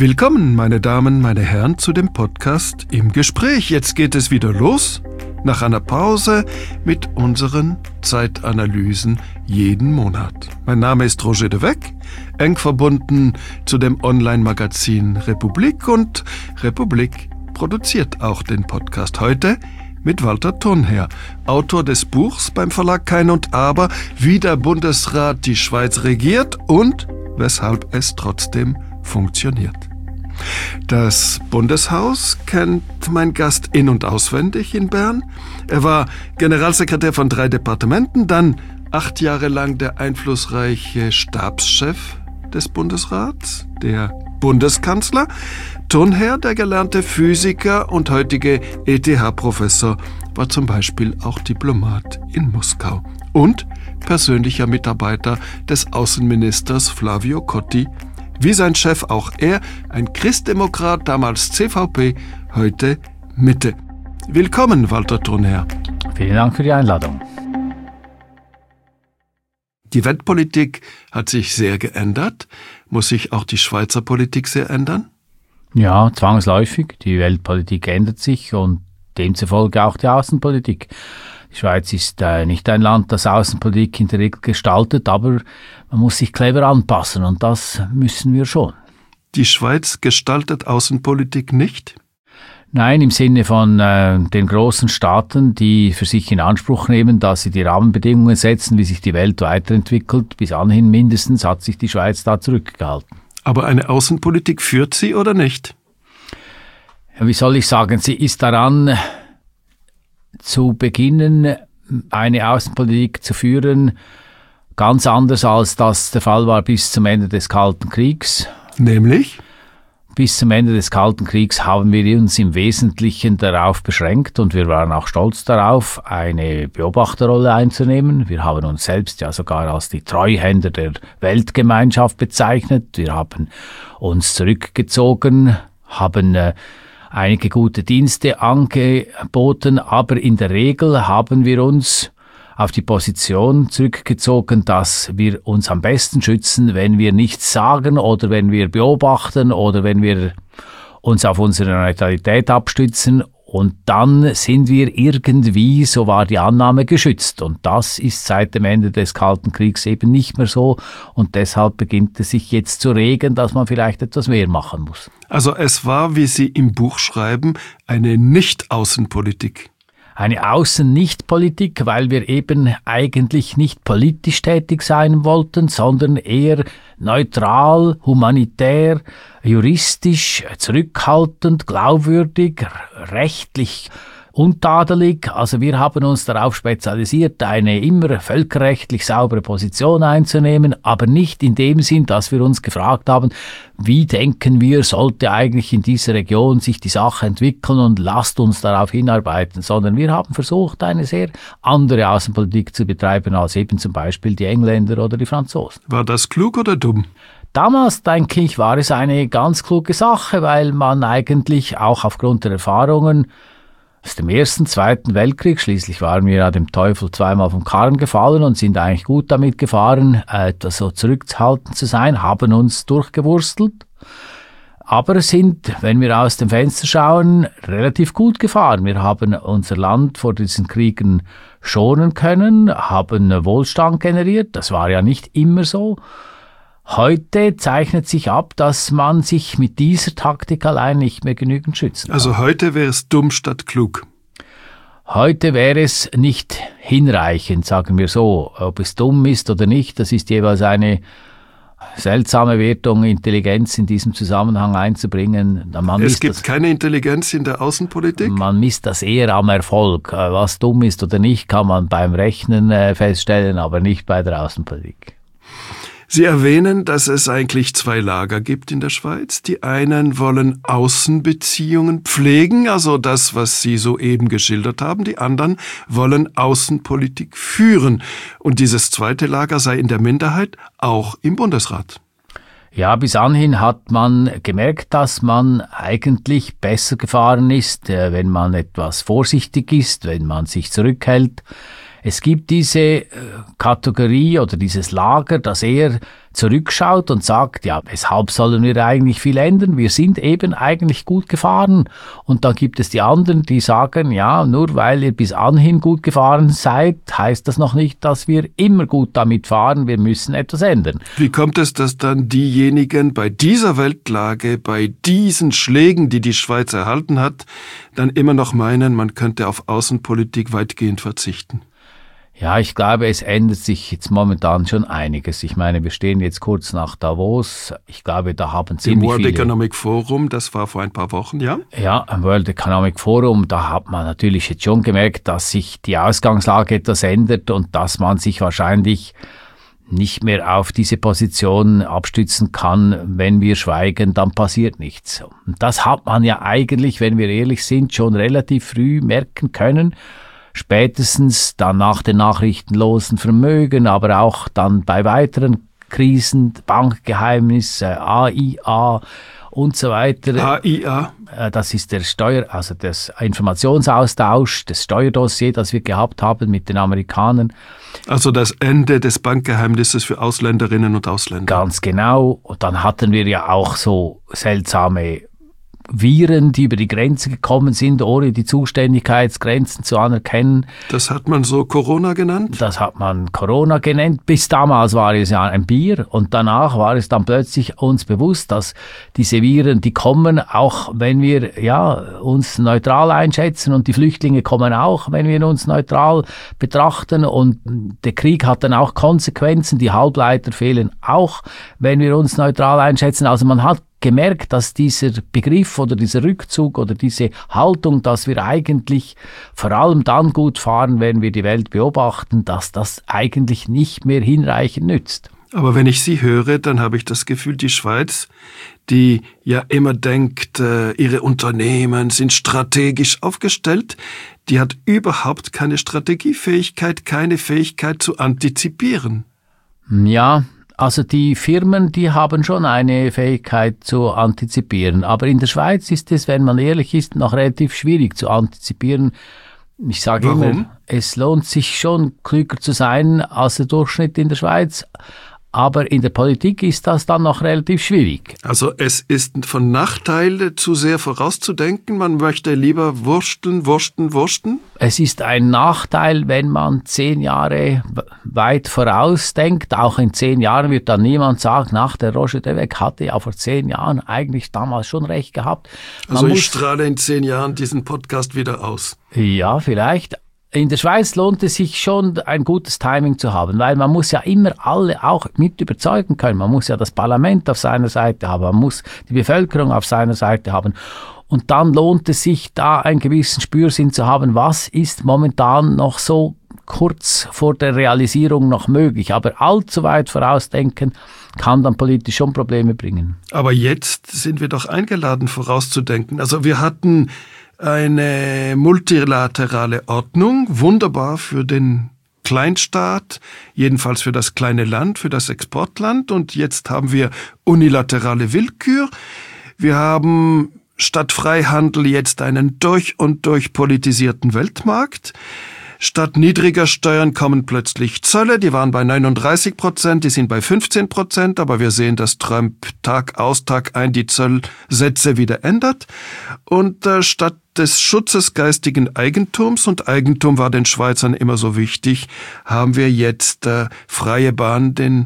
Willkommen, meine Damen, meine Herren, zu dem Podcast Im Gespräch. Jetzt geht es wieder los, nach einer Pause mit unseren Zeitanalysen jeden Monat. Mein Name ist Roger de Weck, eng verbunden zu dem Online-Magazin Republik, und Republik produziert auch den Podcast heute mit Walter Thurnherr, Autor des Buchs beim Verlag Kein und Aber, wie der Bundesrat die Schweiz regiert und weshalb es trotzdem funktioniert. Das Bundeshaus kennt mein Gast in- und auswendig in Bern. Er war Generalsekretär von 3 Departementen, dann 8 Jahre lang der einflussreiche Stabschef des Bundesrats, der Bundeskanzler. Thurnherr, der gelernte Physiker und heutige ETH-Professor, war zum Beispiel auch Diplomat in Moskau und persönlicher Mitarbeiter des Außenministers Flavio Cotti. Wie sein Chef auch er, ein Christdemokrat, damals CVP, heute Mitte. Willkommen, Walter Thurnherr. Vielen Dank für die Einladung. Die Weltpolitik hat sich sehr geändert. Muss sich auch die Schweizer Politik sehr ändern? Ja, zwangsläufig. Die Weltpolitik ändert sich und demzufolge auch die Außenpolitik. Die Schweiz ist nicht ein Land, das Außenpolitik in der Regel gestaltet, aber man muss sich clever anpassen und das müssen wir schon. Die Schweiz gestaltet Außenpolitik nicht? Nein, im Sinne von den großen Staaten, die für sich in Anspruch nehmen, dass sie die Rahmenbedingungen setzen, wie sich die Welt weiterentwickelt. Bis anhin mindestens hat sich die Schweiz da zurückgehalten. Aber eine Außenpolitik führt sie oder nicht? Wie soll ich sagen, sie ist daran zu beginnen, eine Außenpolitik zu führen, ganz anders als das der Fall war bis zum Ende des Kalten Kriegs. Nämlich? Bis zum Ende des Kalten Kriegs haben wir uns im Wesentlichen darauf beschränkt und wir waren auch stolz darauf, eine Beobachterrolle einzunehmen. Wir haben uns selbst ja sogar als die Treuhänder der Weltgemeinschaft bezeichnet. Wir haben uns zurückgezogen, haben einige gute Dienste angeboten, aber in der Regel haben wir uns auf die Position zurückgezogen, dass wir uns am besten schützen, wenn wir nichts sagen oder wenn wir beobachten oder wenn wir uns auf unsere Neutralität abstützen. Und dann sind wir irgendwie, so war die Annahme, geschützt. Und das ist seit dem Ende des Kalten Kriegs eben nicht mehr so. Und deshalb beginnt es sich jetzt zu regen, dass man vielleicht etwas mehr machen muss. Also es war, wie Sie im Buch schreiben, eine Nicht-Außenpolitik. Eine Außen-Nicht-Politik, weil wir eben eigentlich nicht politisch tätig sein wollten, sondern eher neutral, humanitär, juristisch, zurückhaltend, glaubwürdig, rechtlich untadelig. Also wir haben uns darauf spezialisiert, eine immer völkerrechtlich saubere Position einzunehmen, aber nicht in dem Sinn, dass wir uns gefragt haben, wie denken wir, sollte eigentlich in dieser Region sich die Sache entwickeln und lasst uns darauf hinarbeiten, sondern wir haben versucht, eine sehr andere Außenpolitik zu betreiben als eben zum Beispiel die Engländer oder die Franzosen. War das klug oder dumm? Damals, denke ich, war es eine ganz kluge Sache, weil man eigentlich auch aufgrund der Erfahrungen aus dem Ersten, Zweiten Weltkrieg, schließlich waren wir ja dem Teufel zweimal vom Karren gefallen und sind eigentlich gut damit gefahren, etwas so zurückhaltend zu sein, haben uns durchgewurstelt, aber sind, wenn wir aus dem Fenster schauen, relativ gut gefahren. Wir haben unser Land vor diesen Kriegen schonen können, haben Wohlstand generiert, das war ja nicht immer so. Heute zeichnet sich ab, dass man sich mit dieser Taktik allein nicht mehr genügend schützen kann. Also heute wäre es dumm statt klug. Heute wäre es nicht hinreichend, sagen wir so. Ob es dumm ist oder nicht, das ist jeweils eine seltsame Wertung, Intelligenz in diesem Zusammenhang einzubringen. Es gibt keine Intelligenz in der Außenpolitik? Man misst das eher am Erfolg. Was dumm ist oder nicht, kann man beim Rechnen feststellen, aber nicht bei der Außenpolitik. Sie erwähnen, dass es eigentlich 2 Lager gibt in der Schweiz. Die einen wollen Außenbeziehungen pflegen, also das, was Sie soeben geschildert haben. Die anderen wollen Außenpolitik führen. Und dieses zweite Lager sei in der Minderheit, auch im Bundesrat. Ja, bis anhin hat man gemerkt, dass man eigentlich besser gefahren ist, wenn man etwas vorsichtig ist, wenn man sich zurückhält. Es gibt diese Kategorie oder dieses Lager, das eher zurückschaut und sagt, ja, weshalb sollen wir eigentlich viel ändern? Wir sind eben eigentlich gut gefahren. Und dann gibt es die anderen, die sagen, ja, nur weil ihr bis anhin gut gefahren seid, heißt das noch nicht, dass wir immer gut damit fahren. Wir müssen etwas ändern. Wie kommt es, dass dann diejenigen bei dieser Weltlage, bei diesen Schlägen, die die Schweiz erhalten hat, dann immer noch meinen, man könnte auf Außenpolitik weitgehend verzichten? Ja, ich glaube, es ändert sich jetzt momentan schon einiges. Ich meine, wir stehen jetzt kurz nach Davos. Ich glaube, da haben ziemlich viele... Im World Economic Forum, das war vor ein paar Wochen, ja? Ja, im World Economic Forum, da hat man natürlich jetzt schon gemerkt, dass sich die Ausgangslage etwas ändert und dass man sich wahrscheinlich nicht mehr auf diese Position abstützen kann. Wenn wir schweigen, dann passiert nichts. Und das hat man ja eigentlich, wenn wir ehrlich sind, schon relativ früh merken können. Spätestens dann nach den nachrichtenlosen Vermögen, aber auch dann bei weiteren Krisen, Bankgeheimnisse, AIA und so weiter. AIA? Das ist der das Informationsaustausch, das Steuerdossier, das wir gehabt haben mit den Amerikanern. Also das Ende des Bankgeheimnisses für Ausländerinnen und Ausländer. Ganz genau. Und dann hatten wir ja auch so seltsame Viren, die über die Grenze gekommen sind, ohne die Zuständigkeitsgrenzen zu anerkennen. Das hat man so Corona genannt? Das hat man Corona genannt. Bis damals war es ja ein Bier und danach war es dann plötzlich uns bewusst, dass diese Viren, die kommen, auch wenn wir uns neutral einschätzen, und die Flüchtlinge kommen auch, wenn wir uns neutral betrachten, und der Krieg hat dann auch Konsequenzen, die Halbleiter fehlen auch, wenn wir uns neutral einschätzen. Also man hat gemerkt, dass dieser Begriff oder dieser Rückzug oder diese Haltung, dass wir eigentlich vor allem dann gut fahren, wenn wir die Welt beobachten, dass das eigentlich nicht mehr hinreichend nützt. Aber wenn ich Sie höre, dann habe ich das Gefühl, die Schweiz, die ja immer denkt, ihre Unternehmen sind strategisch aufgestellt, die hat überhaupt keine Strategiefähigkeit, keine Fähigkeit zu antizipieren. Ja, also die Firmen, die haben schon eine Fähigkeit zu antizipieren. Aber in der Schweiz ist es, wenn man ehrlich ist, noch relativ schwierig zu antizipieren. Ich sage immer, es lohnt sich schon, klüger zu sein als der Durchschnitt in der Schweiz. Aber in der Politik ist das dann noch relativ schwierig. Also es ist von Nachteil, zu sehr vorauszudenken. Man möchte lieber wursteln. Es ist ein Nachteil, wenn man 10 Jahre weit vorausdenkt. Auch in 10 Jahren wird dann niemand sagen, der Roger de Weck hatte ja vor 10 Jahren eigentlich damals schon recht gehabt. Also ich strahle in 10 Jahren diesen Podcast wieder aus. Ja, vielleicht. In der Schweiz lohnt es sich schon, ein gutes Timing zu haben, weil man muss ja immer alle auch mit überzeugen können. Man muss ja das Parlament auf seiner Seite haben, man muss die Bevölkerung auf seiner Seite haben. Und dann lohnt es sich, da einen gewissen Spürsinn zu haben, was ist momentan noch so kurz vor der Realisierung noch möglich. Aber allzu weit vorausdenken kann dann politisch schon Probleme bringen. Aber jetzt sind wir doch eingeladen, vorauszudenken. Also wir hatten eine multilaterale Ordnung, wunderbar für den Kleinstaat, jedenfalls für das kleine Land, für das Exportland. Und jetzt haben wir unilaterale Willkür. Wir haben statt Freihandel jetzt einen durch und durch politisierten Weltmarkt. Statt niedriger Steuern kommen plötzlich Zölle, die waren bei 39%, die sind bei 15%, aber wir sehen, dass Trump Tag aus, Tag ein die Zollsätze wieder ändert. Und statt des Schutzes geistigen Eigentums, und Eigentum war den Schweizern immer so wichtig, haben wir jetzt freie Bahn den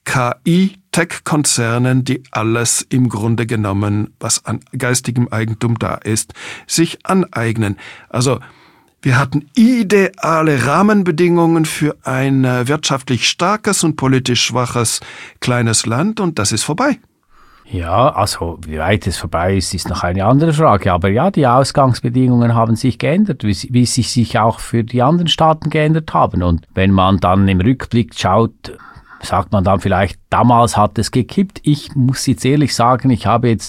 KI-Tech-Konzernen, die alles im Grunde genommen, was an geistigem Eigentum da ist, sich aneignen. Also wir hatten ideale Rahmenbedingungen für ein wirtschaftlich starkes und politisch schwaches kleines Land, und das ist vorbei. Ja, also wie weit es vorbei ist noch eine andere Frage. Aber ja, die Ausgangsbedingungen haben sich geändert, wie sie sich auch für die anderen Staaten geändert haben. Und wenn man dann im Rückblick schaut, sagt man dann vielleicht, damals hat es gekippt. Ich muss jetzt ehrlich sagen, ich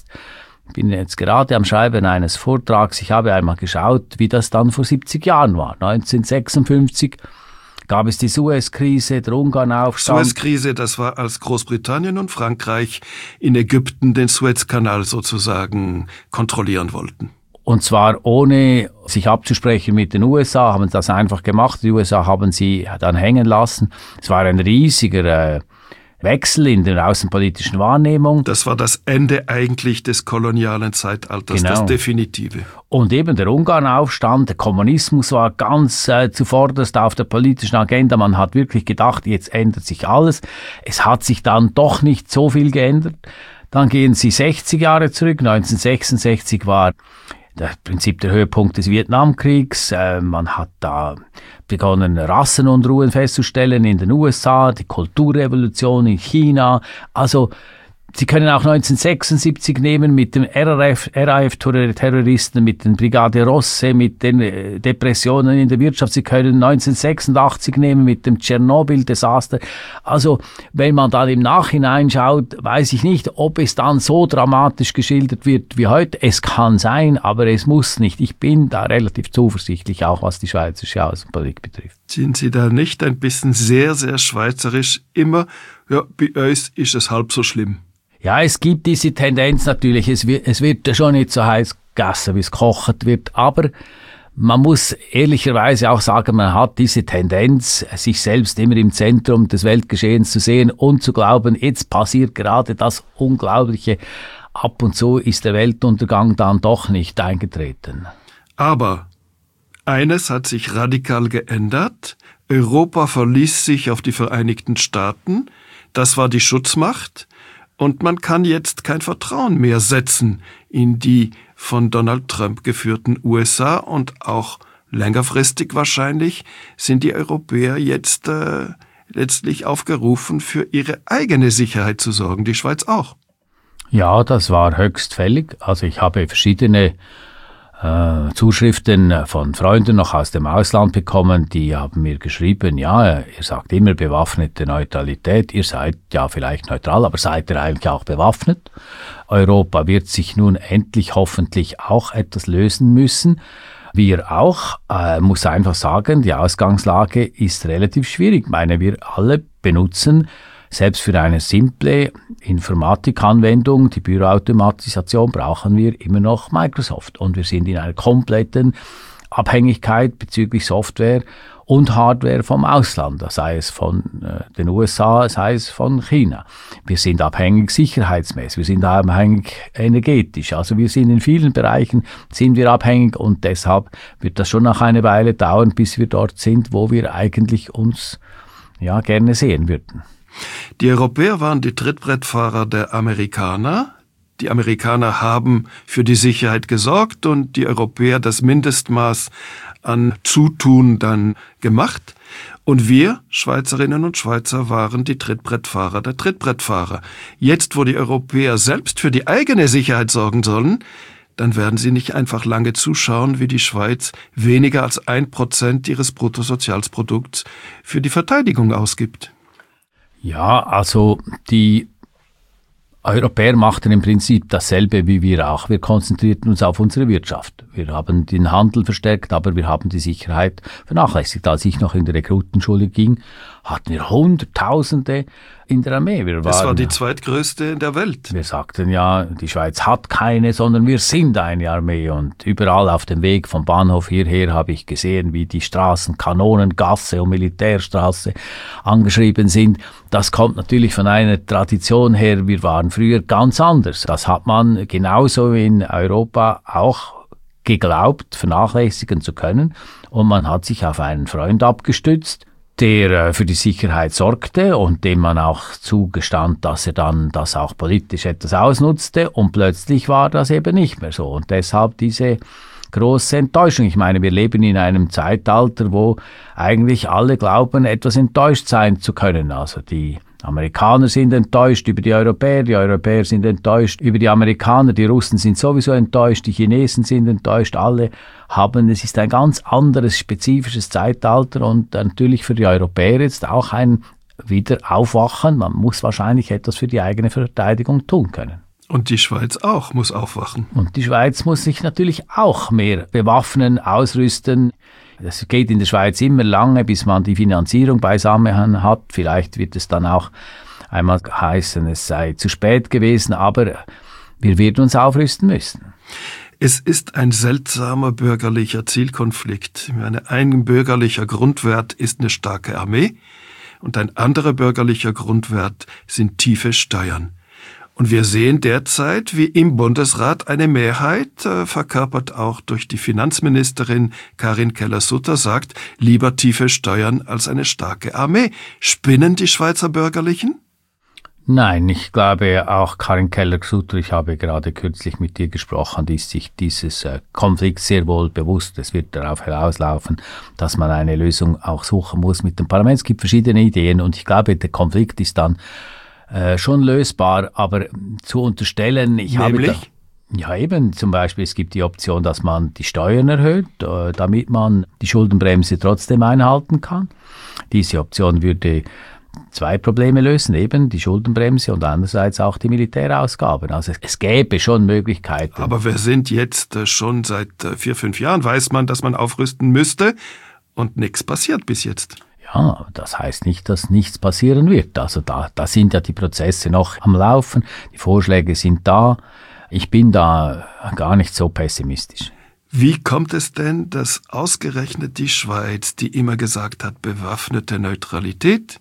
bin jetzt gerade am Schreiben eines Vortrags. Ich habe einmal geschaut, wie das dann vor 70 Jahren war. 1956 gab es die Suez-Krise, der Ungarnaufstand. Suez-Krise, das war, als Großbritannien und Frankreich in Ägypten den Suezkanal sozusagen kontrollieren wollten. Und zwar ohne sich abzusprechen mit den USA, haben sie das einfach gemacht. Die USA haben sie dann hängen lassen. Es war ein riesiger Wechsel in der außenpolitischen Wahrnehmung. Das war das Ende eigentlich des kolonialen Zeitalters, Genau. Das Definitive. Und eben der Ungarnaufstand, der Kommunismus war ganz zuvorderst auf der politischen Agenda. Man hat wirklich gedacht, jetzt ändert sich alles. Es hat sich dann doch nicht so viel geändert. Dann gehen Sie 60 Jahre zurück. 1966 war im Prinzip der Höhepunkt des Vietnamkriegs. Man hat da begonnen, Rassenunruhen festzustellen in den USA, die Kulturrevolution in China. Also Sie können auch 1976 nehmen mit dem RAF-Terroristen, mit den Brigade Rosse, mit den Depressionen in der Wirtschaft. Sie können 1986 nehmen mit dem Tschernobyl-Desaster. Also wenn man dann im Nachhinein schaut, weiß ich nicht, ob es dann so dramatisch geschildert wird wie heute. Es kann sein, aber es muss nicht. Ich bin da relativ zuversichtlich, auch was die schweizerische Außenpolitik betrifft. Sind Sie da nicht ein bisschen sehr, sehr schweizerisch? Immer, ja, bei uns ist es halb so schlimm. Ja, es gibt diese Tendenz natürlich, es wird schon nicht so heiß gegessen, wie es gekocht wird, aber man muss ehrlicherweise auch sagen, man hat diese Tendenz, sich selbst immer im Zentrum des Weltgeschehens zu sehen und zu glauben, jetzt passiert gerade das Unglaubliche. Ab und zu ist der Weltuntergang dann doch nicht eingetreten. Aber eines hat sich radikal geändert. Europa verließ sich auf die Vereinigten Staaten. Das war die Schutzmacht. Und man kann jetzt kein Vertrauen mehr setzen in die von Donald Trump geführten USA und auch längerfristig wahrscheinlich sind die Europäer jetzt letztlich aufgerufen, für ihre eigene Sicherheit zu sorgen, die Schweiz auch. Ja, das war höchst fällig. Also ich habe verschiedene Zuschriften von Freunden noch aus dem Ausland bekommen, die haben mir geschrieben, ja, ihr sagt immer bewaffnete Neutralität, ihr seid ja vielleicht neutral, aber seid ihr eigentlich auch bewaffnet? Europa wird sich nun endlich hoffentlich auch etwas lösen müssen. Wir auch, muss einfach sagen, die Ausgangslage ist relativ schwierig. Ich meine, wir alle benutzen selbst für eine simple Informatikanwendung, die Büroautomatisation, brauchen wir immer noch Microsoft. Und wir sind in einer kompletten Abhängigkeit bezüglich Software und Hardware vom Ausland, sei es von den USA, sei es von China. Wir sind abhängig sicherheitsmäßig, wir sind abhängig energetisch. Also wir sind in vielen Bereichen sind wir abhängig und deshalb wird das schon noch eine Weile dauern, bis wir dort sind, wo wir eigentlich uns ja gerne sehen würden. Die Europäer waren die Trittbrettfahrer der Amerikaner. Die Amerikaner haben für die Sicherheit gesorgt und die Europäer das Mindestmaß an Zutun dann gemacht. Und wir, Schweizerinnen und Schweizer, waren die Trittbrettfahrer der Trittbrettfahrer. Jetzt, wo die Europäer selbst für die eigene Sicherheit sorgen sollen, dann werden sie nicht einfach lange zuschauen, wie die Schweiz weniger als 1% ihres Bruttosozialprodukts für die Verteidigung ausgibt. Ja, also die Europäer machten im Prinzip dasselbe wie wir auch. Wir konzentrierten uns auf unsere Wirtschaft. Wir haben den Handel verstärkt, aber wir haben die Sicherheit vernachlässigt. Als ich noch in der Rekrutenschule ging, hatten wir Hunderttausende in der Armee. Das war die zweitgrößte in der Welt. Wir sagten ja, die Schweiz hat keine, sondern wir sind eine Armee. Und überall auf dem Weg vom Bahnhof hierher habe ich gesehen, wie die Straßen, Kanonengasse und Militärstraße angeschrieben sind. Das kommt natürlich von einer Tradition her. Wir waren früher ganz anders. Das hat man genauso in Europa auch geglaubt, vernachlässigen zu können. Und man hat sich auf einen Freund abgestützt, der für die Sicherheit sorgte und dem man auch zugestand, dass er dann das auch politisch etwas ausnutzte und plötzlich war das eben nicht mehr so und deshalb diese große Enttäuschung. Ich meine, wir leben in einem Zeitalter, wo eigentlich alle glauben, etwas enttäuscht sein zu können. Also die Amerikaner sind enttäuscht über die Europäer sind enttäuscht über die Amerikaner, die Russen sind sowieso enttäuscht, die Chinesen sind enttäuscht, alle haben, es ist ein ganz anderes, spezifisches Zeitalter und natürlich für die Europäer jetzt auch ein Wiederaufwachen. Man muss wahrscheinlich etwas für die eigene Verteidigung tun können. Und die Schweiz auch muss aufwachen. Und die Schweiz muss sich natürlich auch mehr bewaffnen, ausrüsten. Das geht in der Schweiz immer lange, bis man die Finanzierung beisammen hat. Vielleicht wird es dann auch einmal heißen, es sei zu spät gewesen, aber wir werden uns aufrüsten müssen. Es ist ein seltsamer bürgerlicher Zielkonflikt. Ein bürgerlicher Grundwert ist eine starke Armee. Und ein anderer bürgerlicher Grundwert sind tiefe Steuern. Und wir sehen derzeit, wie im Bundesrat eine Mehrheit, verkörpert auch durch die Finanzministerin Karin Keller-Sutter, sagt, lieber tiefe Steuern als eine starke Armee. Spinnen die Schweizer Bürgerlichen? Nein, ich glaube auch Karin Keller-Sutter, ich habe gerade kürzlich mit ihr gesprochen, die ist sich dieses Konflikts sehr wohl bewusst. Es wird darauf herauslaufen, dass man eine Lösung auch suchen muss mit dem Parlament. Es gibt verschiedene Ideen und ich glaube, der Konflikt ist dann schon lösbar, aber zu unterstellen, Nämlich? Ja, eben, zum Beispiel, es gibt die Option, dass man die Steuern erhöht, damit man die Schuldenbremse trotzdem einhalten kann. Diese Option würde zwei Probleme lösen, eben die Schuldenbremse und andererseits auch die Militärausgaben. Also es gäbe schon Möglichkeiten. Aber wir sind jetzt schon seit 4-5 Jahren, weiß man, dass man aufrüsten müsste und nichts passiert bis jetzt. Ja, das heißt nicht, dass nichts passieren wird. Also da sind ja die Prozesse noch am Laufen, die Vorschläge sind da. Ich bin da gar nicht so pessimistisch. Wie kommt es denn, dass ausgerechnet die Schweiz, die immer gesagt hat, bewaffnete Neutralität,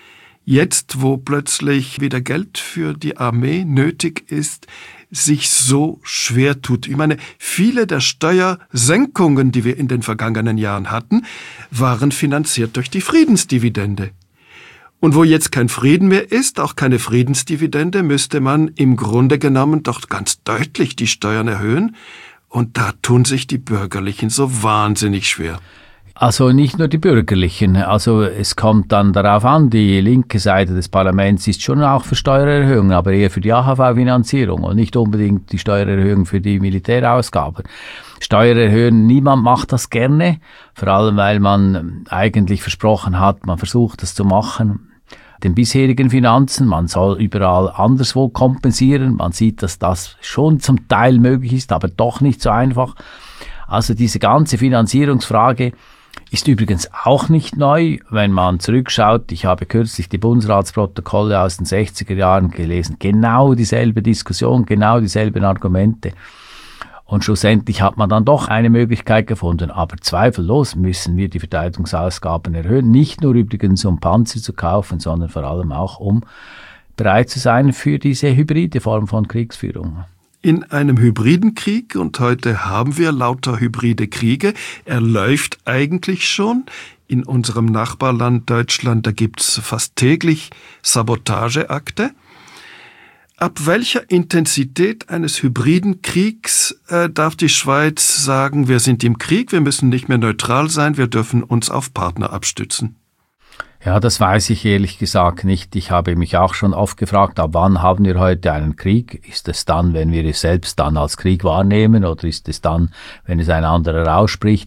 jetzt, wo plötzlich wieder Geld für die Armee nötig ist, sich so schwer tut? Ich meine, viele der Steuersenkungen, die wir in den vergangenen Jahren hatten, waren finanziert durch die Friedensdividende. Und wo jetzt kein Frieden mehr ist, auch keine Friedensdividende, müsste man im Grunde genommen doch ganz deutlich die Steuern erhöhen. Und da tun sich die Bürgerlichen so wahnsinnig schwer. Also nicht nur die Bürgerlichen, also es kommt dann darauf an, die linke Seite des Parlaments ist schon auch für Steuererhöhungen, aber eher für die AHV-Finanzierung und nicht unbedingt die Steuererhöhung für die Militärausgaben. Steuererhöhen, niemand macht das gerne, vor allem weil man eigentlich versprochen hat, man versucht das zu machen, den bisherigen Finanzen, man soll überall anderswo kompensieren, man sieht, dass das schon zum Teil möglich ist, aber doch nicht so einfach. Also diese ganze Finanzierungsfrage ist übrigens auch nicht neu, wenn man zurückschaut. Ich habe kürzlich die Bundesratsprotokolle aus den 60er Jahren gelesen. Genau dieselbe Diskussion, genau dieselben Argumente. Und schlussendlich hat man dann doch eine Möglichkeit gefunden. Aber zweifellos müssen wir die Verteidigungsausgaben erhöhen. Nicht nur übrigens, um Panzer zu kaufen, sondern vor allem auch, um bereit zu sein für diese hybride Form von Kriegsführung. In einem hybriden Krieg, und heute haben wir lauter hybride Kriege, er läuft eigentlich schon. In unserem Nachbarland Deutschland, da gibt's fast täglich Sabotageakte. Ab welcher Intensität eines hybriden Kriegs darf die Schweiz sagen, wir sind im Krieg, wir müssen nicht mehr neutral sein, wir dürfen uns auf Partner abstützen? Ja, das weiß ich ehrlich gesagt nicht. Ich habe mich auch schon oft gefragt, ab wann haben wir heute einen Krieg? Ist es dann, wenn wir es selbst dann als Krieg wahrnehmen, oder ist es dann, wenn es ein anderer ausspricht?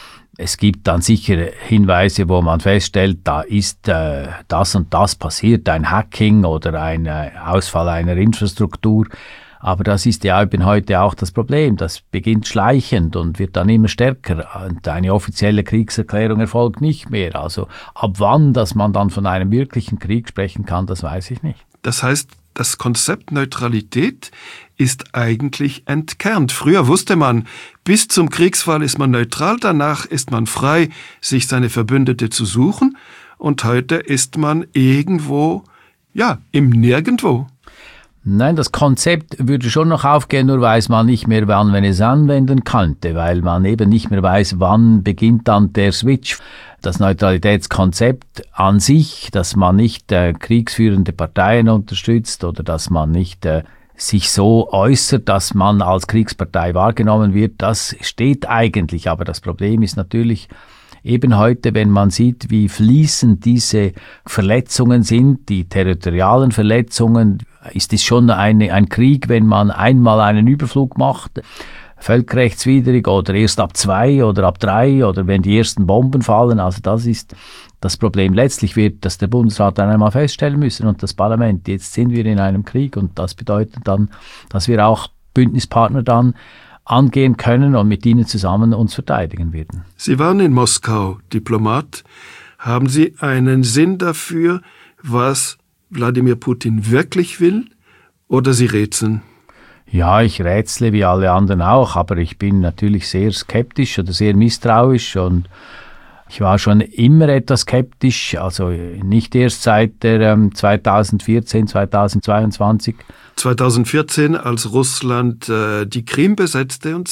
Es gibt dann sicher Hinweise, wo man feststellt, da ist das und das passiert, ein Hacking oder ein Ausfall einer Infrastruktur. Aber das ist ja eben heute auch das Problem. Das beginnt schleichend und wird dann immer stärker. Und eine offizielle Kriegserklärung erfolgt nicht mehr. Also ab wann, dass man dann von einem wirklichen Krieg sprechen kann, das weiß ich nicht. Das heißt, das Konzept Neutralität ist eigentlich entkernt. Früher wusste man, bis zum Kriegsfall ist man neutral, danach ist man frei, sich seine Verbündete zu suchen. Und heute ist man irgendwo, ja, im Nirgendwo. Nein, das Konzept würde schon noch aufgehen, nur weiß man nicht mehr, wann man es anwenden könnte, weil man eben nicht mehr weiß, wann beginnt dann der Switch. Das Neutralitätskonzept an sich, dass man nicht kriegsführende Parteien unterstützt oder dass man nicht sich so äußert, dass man als Kriegspartei wahrgenommen wird, das steht eigentlich. Aber das Problem ist natürlich eben heute, wenn man sieht, wie fließend diese Verletzungen sind, die territorialen Verletzungen, ist es schon ein Krieg, wenn man einmal einen Überflug macht, völkerrechtswidrig oder erst ab 2 oder ab 3 oder wenn die ersten Bomben fallen. Also das ist das Problem. Letztlich wird das der Bundesrat dann einmal feststellen müssen und das Parlament. Jetzt sind wir in einem Krieg und das bedeutet dann, dass wir auch Bündnispartner dann angehen können und mit ihnen zusammen uns verteidigen werden. Sie waren in Moskau Diplomat. Haben Sie einen Sinn dafür, was Wladimir Putin wirklich will, oder Sie rätseln? Ja, ich rätsle wie alle anderen auch, aber ich bin natürlich sehr skeptisch oder sehr misstrauisch und Ich war schon immer etwas skeptisch, also nicht erst seit der 2014, 2022. 2014, als Russland die Krim besetzte und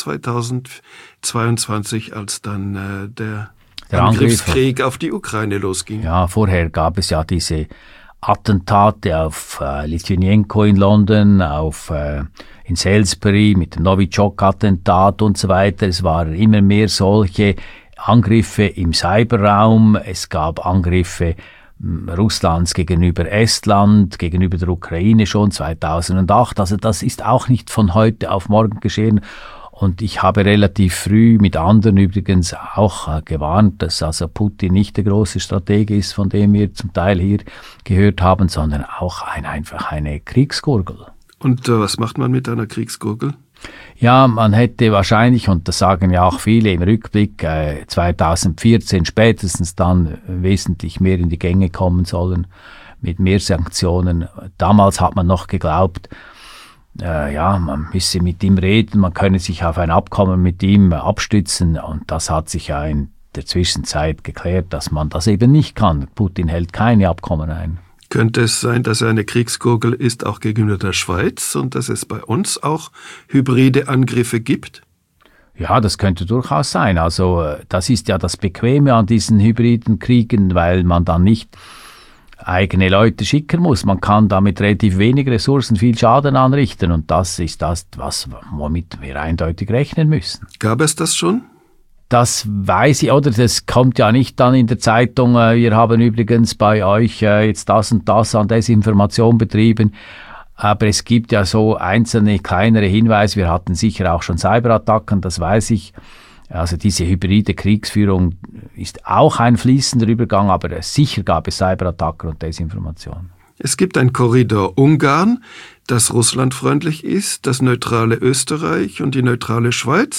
2022, als dann der Angriffskrieg auf die Ukraine losging. Ja, vorher gab es ja diese Attentate auf Litvinenko in London, in Salisbury mit dem Novichok-Attentat und so weiter. Es waren immer mehr solche Angriffe im Cyberraum. Es gab Angriffe Russlands gegenüber Estland, gegenüber der Ukraine schon 2008. Also das ist auch nicht von heute auf morgen geschehen. Und ich habe relativ früh mit anderen übrigens auch gewarnt, dass also Putin nicht der große Stratege ist, von dem wir zum Teil hier gehört haben, sondern auch einfach eine Kriegsgurgel. Und was macht man mit einer Kriegsgurgel? Ja, man hätte wahrscheinlich, und das sagen ja auch viele im Rückblick, 2014 spätestens dann wesentlich mehr in die Gänge kommen sollen mit mehr Sanktionen. Damals hat man noch geglaubt, man müsse mit ihm reden, man könne sich auf ein Abkommen mit ihm abstützen, und das hat sich ja in der Zwischenzeit geklärt, dass man das eben nicht kann. Putin hält keine Abkommen ein. Könnte es sein, dass er eine Kriegsgurgel ist, auch gegenüber der Schweiz, und dass es bei uns auch hybride Angriffe gibt? Ja, das könnte durchaus sein. Also das ist ja das Bequeme an diesen hybriden Kriegen, weil man dann nicht eigene Leute schicken muss. Man kann da mit relativ wenig Ressourcen viel Schaden anrichten, und das ist das, womit wir eindeutig rechnen müssen. Gab es das schon? Das weiß ich, oder das kommt ja nicht dann in der Zeitung, wir haben übrigens bei euch jetzt das und das an Desinformation betrieben, aber es gibt ja so einzelne kleinere Hinweise, wir hatten sicher auch schon Cyberattacken, das weiß ich. Also diese hybride Kriegsführung ist auch ein fließender Übergang, aber sicher gab es Cyberattacken und Desinformation. Es gibt ein Korridor Ungarn, das russlandfreundlich ist, das neutrale Österreich und die neutrale Schweiz.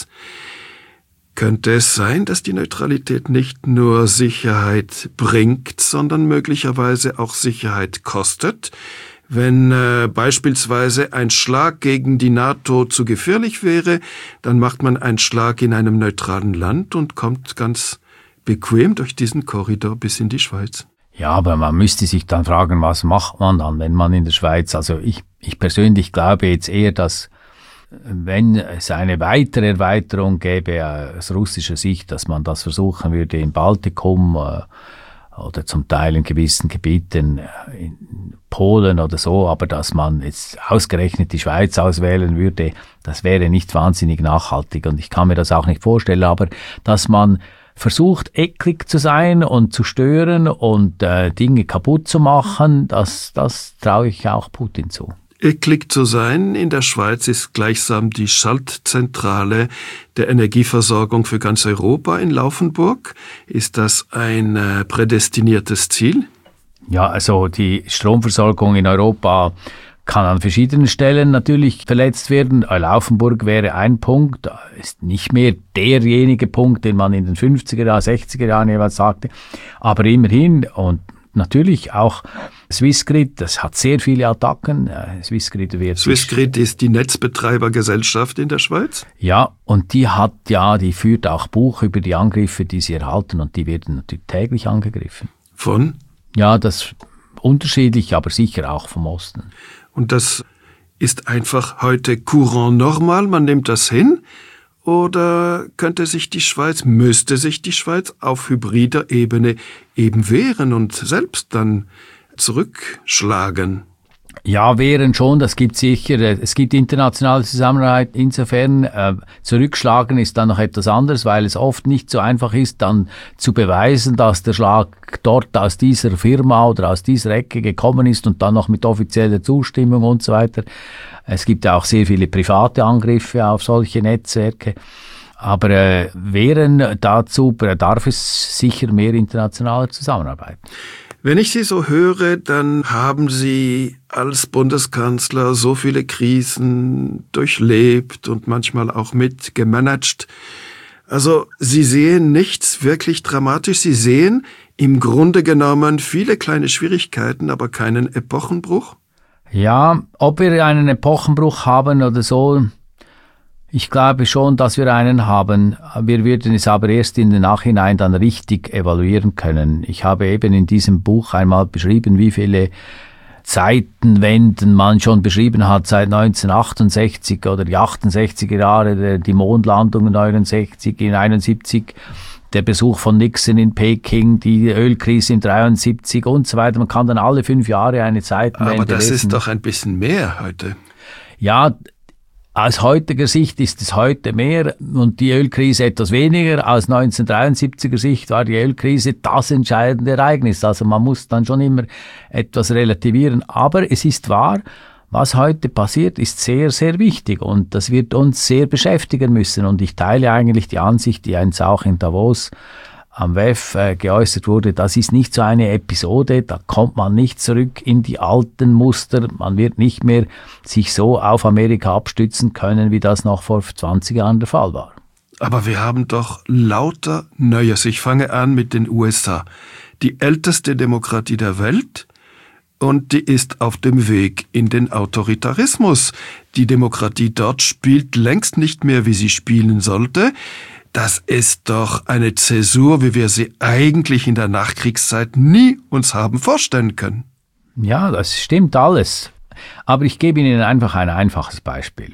Könnte es sein, dass die Neutralität nicht nur Sicherheit bringt, sondern möglicherweise auch Sicherheit kostet? Wenn beispielsweise ein Schlag gegen die NATO zu gefährlich wäre, dann macht man einen Schlag in einem neutralen Land und kommt ganz bequem durch diesen Korridor bis in die Schweiz. Ja, aber man müsste sich dann fragen, was macht man dann, wenn man in der Schweiz, also ich persönlich glaube jetzt eher, dass wenn es eine weitere Erweiterung gäbe aus russischer Sicht, dass man das versuchen würde im Baltikum oder zum Teil in gewissen Gebieten in Polen oder so, aber dass man jetzt ausgerechnet die Schweiz auswählen würde, das wäre nicht wahnsinnig nachhaltig, und ich kann mir das auch nicht vorstellen, aber dass man versucht, eklig zu sein und zu stören und Dinge kaputt zu machen, das traue ich auch Putin zu. Eklig zu sein in der Schweiz ist gleichsam die Schaltzentrale der Energieversorgung für ganz Europa in Laufenburg. Ist das ein prädestiniertes Ziel? Ja, also die Stromversorgung in Europa kann an verschiedenen Stellen natürlich verletzt werden. Laufenburg wäre ein Punkt, ist nicht mehr derjenige Punkt, den man in den 50er Jahren, 60er Jahren jeweils sagte, aber immerhin. Und natürlich auch Swissgrid, das hat sehr viele Attacken. Swissgrid ist die Netzbetreibergesellschaft in der Schweiz? Ja, und die führt auch Buch über die Angriffe, die sie erhalten, und die werden natürlich täglich angegriffen. Von? Ja, das unterschiedlich, aber sicher auch vom Osten. Und das ist einfach heute courant normal, man nimmt das hin? Oder müsste sich die Schweiz auf hybrider Ebene eben wehren und selbst dann zurückschlagen? Ja, wehren schon, das gibt sicher. Es gibt internationale Zusammenarbeit. Insofern zurückschlagen ist dann noch etwas anderes, weil es oft nicht so einfach ist, dann zu beweisen, dass der Schlag dort aus dieser Firma oder aus dieser Ecke gekommen ist und dann noch mit offizieller Zustimmung und so weiter. Es gibt ja auch sehr viele private Angriffe auf solche Netzwerke. Aber wehren dazu bedarf es sicher mehr internationaler Zusammenarbeit. Wenn ich Sie so höre, dann haben Sie als Bundeskanzler so viele Krisen durchlebt und manchmal auch mitgemanagt. Also Sie sehen nichts wirklich dramatisch. Sie sehen im Grunde genommen viele kleine Schwierigkeiten, aber keinen Epochenbruch. Ja, ob wir einen Epochenbruch haben oder so, Ich glaube schon, dass wir einen haben. Wir würden es aber erst in den Nachhinein dann richtig evaluieren können. Ich habe eben in diesem Buch einmal beschrieben, wie viele Zeitenwenden man schon beschrieben hat seit 1968 oder die 68er Jahre, die Mondlandung 69, in 71, der Besuch von Nixon in Peking, die Ölkrise in 73 und so weiter. Man kann dann alle 5 Jahre eine Zeitenwende Aber das lesen. ist doch ein bisschen mehr heute. Ja, aus heutiger Sicht ist es heute mehr und die Ölkrise etwas weniger. Aus 1973er Sicht war die Ölkrise das entscheidende Ereignis. Also man muss dann schon immer etwas relativieren. Aber es ist wahr, was heute passiert, ist sehr, sehr wichtig und das wird uns sehr beschäftigen müssen. Und ich teile eigentlich die Ansicht, die jetzt auch in Davos am WEF geäußert wurde, das ist nicht so eine Episode, da kommt man nicht zurück in die alten Muster, man wird nicht mehr sich so auf Amerika abstützen können, wie das noch vor 20 Jahren der Fall war. Aber wir haben doch lauter Neues. Ich fange an mit den USA. Die älteste Demokratie der Welt und die ist auf dem Weg in den Autoritarismus. Die Demokratie dort spielt längst nicht mehr, wie sie spielen sollte. Das ist doch eine Zäsur, wie wir sie eigentlich in der Nachkriegszeit nie uns haben vorstellen können. Ja, das stimmt alles. Aber ich gebe Ihnen einfach ein einfaches Beispiel.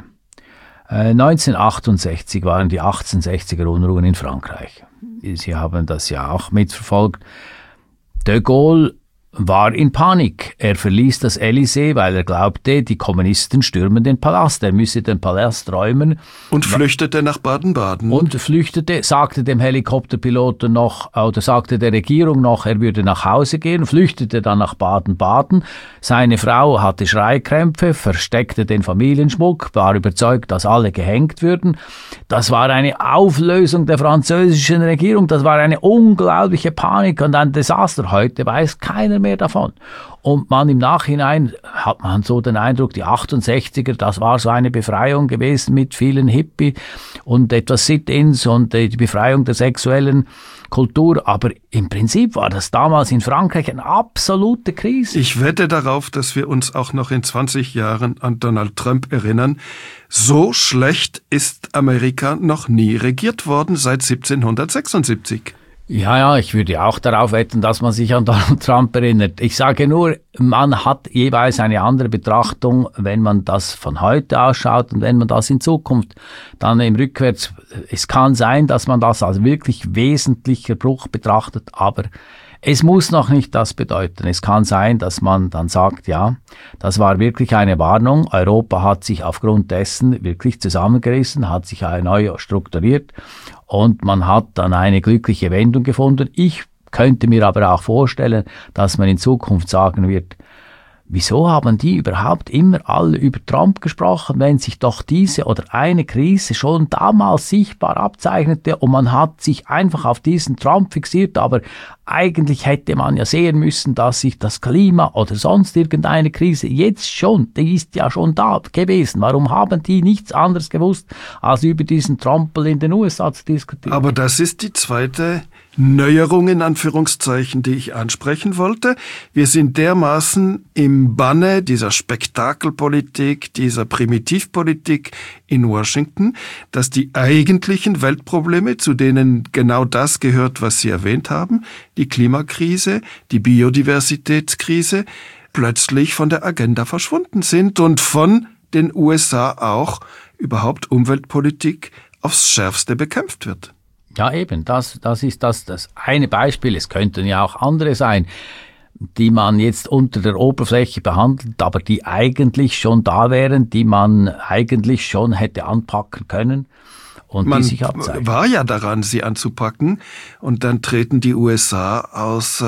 1968 waren die 1860er Unruhen in Frankreich. Sie haben das ja auch mitverfolgt. De Gaulle war in Panik. Er verließ das Élysée, weil er glaubte, die Kommunisten stürmen den Palast. Er müsse den Palast räumen. Und flüchtete nach Baden-Baden. Und flüchtete, sagte dem Helikopterpiloten noch, oder sagte der Regierung noch, er würde nach Hause gehen, flüchtete dann nach Baden-Baden. Seine Frau hatte Schreikrämpfe, versteckte den Familienschmuck, war überzeugt, dass alle gehängt würden. Das war eine Auflösung der französischen Regierung. Das war eine unglaubliche Panik und ein Desaster. Heute weiß keiner mehr davon. Und man im Nachhinein hat man so den Eindruck, die 68er, das war so eine Befreiung gewesen mit vielen Hippie und etwas Sit-ins und die Befreiung der sexuellen Kultur. Aber im Prinzip war das damals in Frankreich eine absolute Krise. Ich wette darauf, dass wir uns auch noch in 20 Jahren an Donald Trump erinnern. So schlecht ist Amerika noch nie regiert worden seit 1776. Ja, ich würde auch darauf wetten, dass man sich an Donald Trump erinnert. Ich sage nur, man hat jeweils eine andere Betrachtung, wenn man das von heute ausschaut und wenn man das in Zukunft dann im Rückwärts. Es kann sein, dass man das als wirklich wesentlicher Bruch betrachtet, aber es muss noch nicht das bedeuten. Es kann sein, dass man dann sagt, ja, das war wirklich eine Warnung. Europa hat sich aufgrund dessen wirklich zusammengerissen, hat sich neu strukturiert und man hat dann eine glückliche Wendung gefunden. Ich könnte mir aber auch vorstellen, dass man in Zukunft sagen wird, wieso haben die überhaupt immer alle über Trump gesprochen, wenn sich doch diese oder eine Krise schon damals sichtbar abzeichnete und man hat sich einfach auf diesen Trump fixiert, aber eigentlich hätte man ja sehen müssen, dass sich das Klima oder sonst irgendeine Krise jetzt schon, die ist ja schon da gewesen. Warum haben die nichts anderes gewusst, als über diesen Trumpel in den USA zu diskutieren? Aber das ist die zweite Neuerung in Anführungszeichen, die ich ansprechen wollte. Wir sind dermaßen im Banne dieser Spektakelpolitik, dieser Primitivpolitik in Washington, dass die eigentlichen Weltprobleme, zu denen genau das gehört, was Sie erwähnt haben, die Klimakrise, die Biodiversitätskrise, plötzlich von der Agenda verschwunden sind und von den USA auch überhaupt Umweltpolitik aufs Schärfste bekämpft wird. Ja, eben, das ist das eine Beispiel. Es könnten ja auch andere sein, die man jetzt unter der Oberfläche behandelt, aber die eigentlich schon da wären, die man eigentlich schon hätte anpacken können und man die sich abzeichnen. War ja daran, sie anzupacken und dann treten die USA aus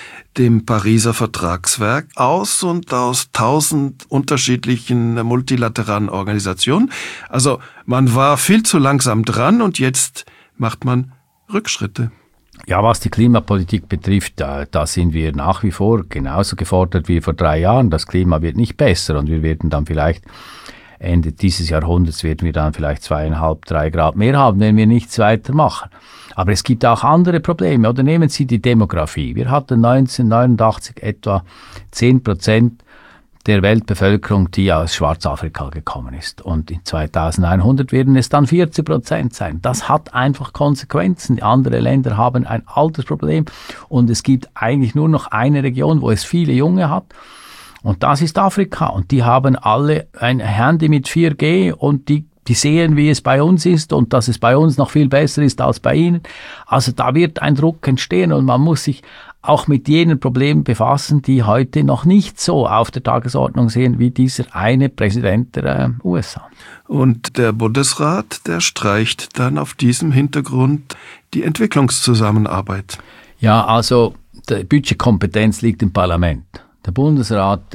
dem Pariser Vertragswerk aus und aus 1000 unterschiedlichen multilateralen Organisationen. Also man war viel zu langsam dran und jetzt macht man Rückschritte. Ja, was die Klimapolitik betrifft, da sind wir nach wie vor genauso gefordert wie vor 3 Jahren. Das Klima wird nicht besser und wir werden dann vielleicht Ende dieses Jahrhunderts werden wir dann vielleicht 2,5, 3 Grad mehr haben, wenn wir nichts weiter machen. Aber es gibt auch andere Probleme. Oder nehmen Sie die Demografie. Wir hatten 1989 etwa 10% der Weltbevölkerung, die aus Schwarzafrika gekommen ist. Und in 2100 werden es dann 40% sein. Das hat einfach Konsequenzen. Andere Länder haben ein Altersproblem und es gibt eigentlich nur noch eine Region, wo es viele Junge hat. Und das ist Afrika. Und die haben alle ein Handy mit 4G und die sehen, wie es bei uns ist und dass es bei uns noch viel besser ist als bei ihnen. Also da wird ein Druck entstehen und man muss sich auch mit jenen Problemen befassen, die heute noch nicht so auf der Tagesordnung sind wie dieser eine Präsident der USA. Und der Bundesrat, der streicht dann auf diesem Hintergrund die Entwicklungszusammenarbeit. Ja, also die Budgetkompetenz liegt im Parlament. Der Bundesrat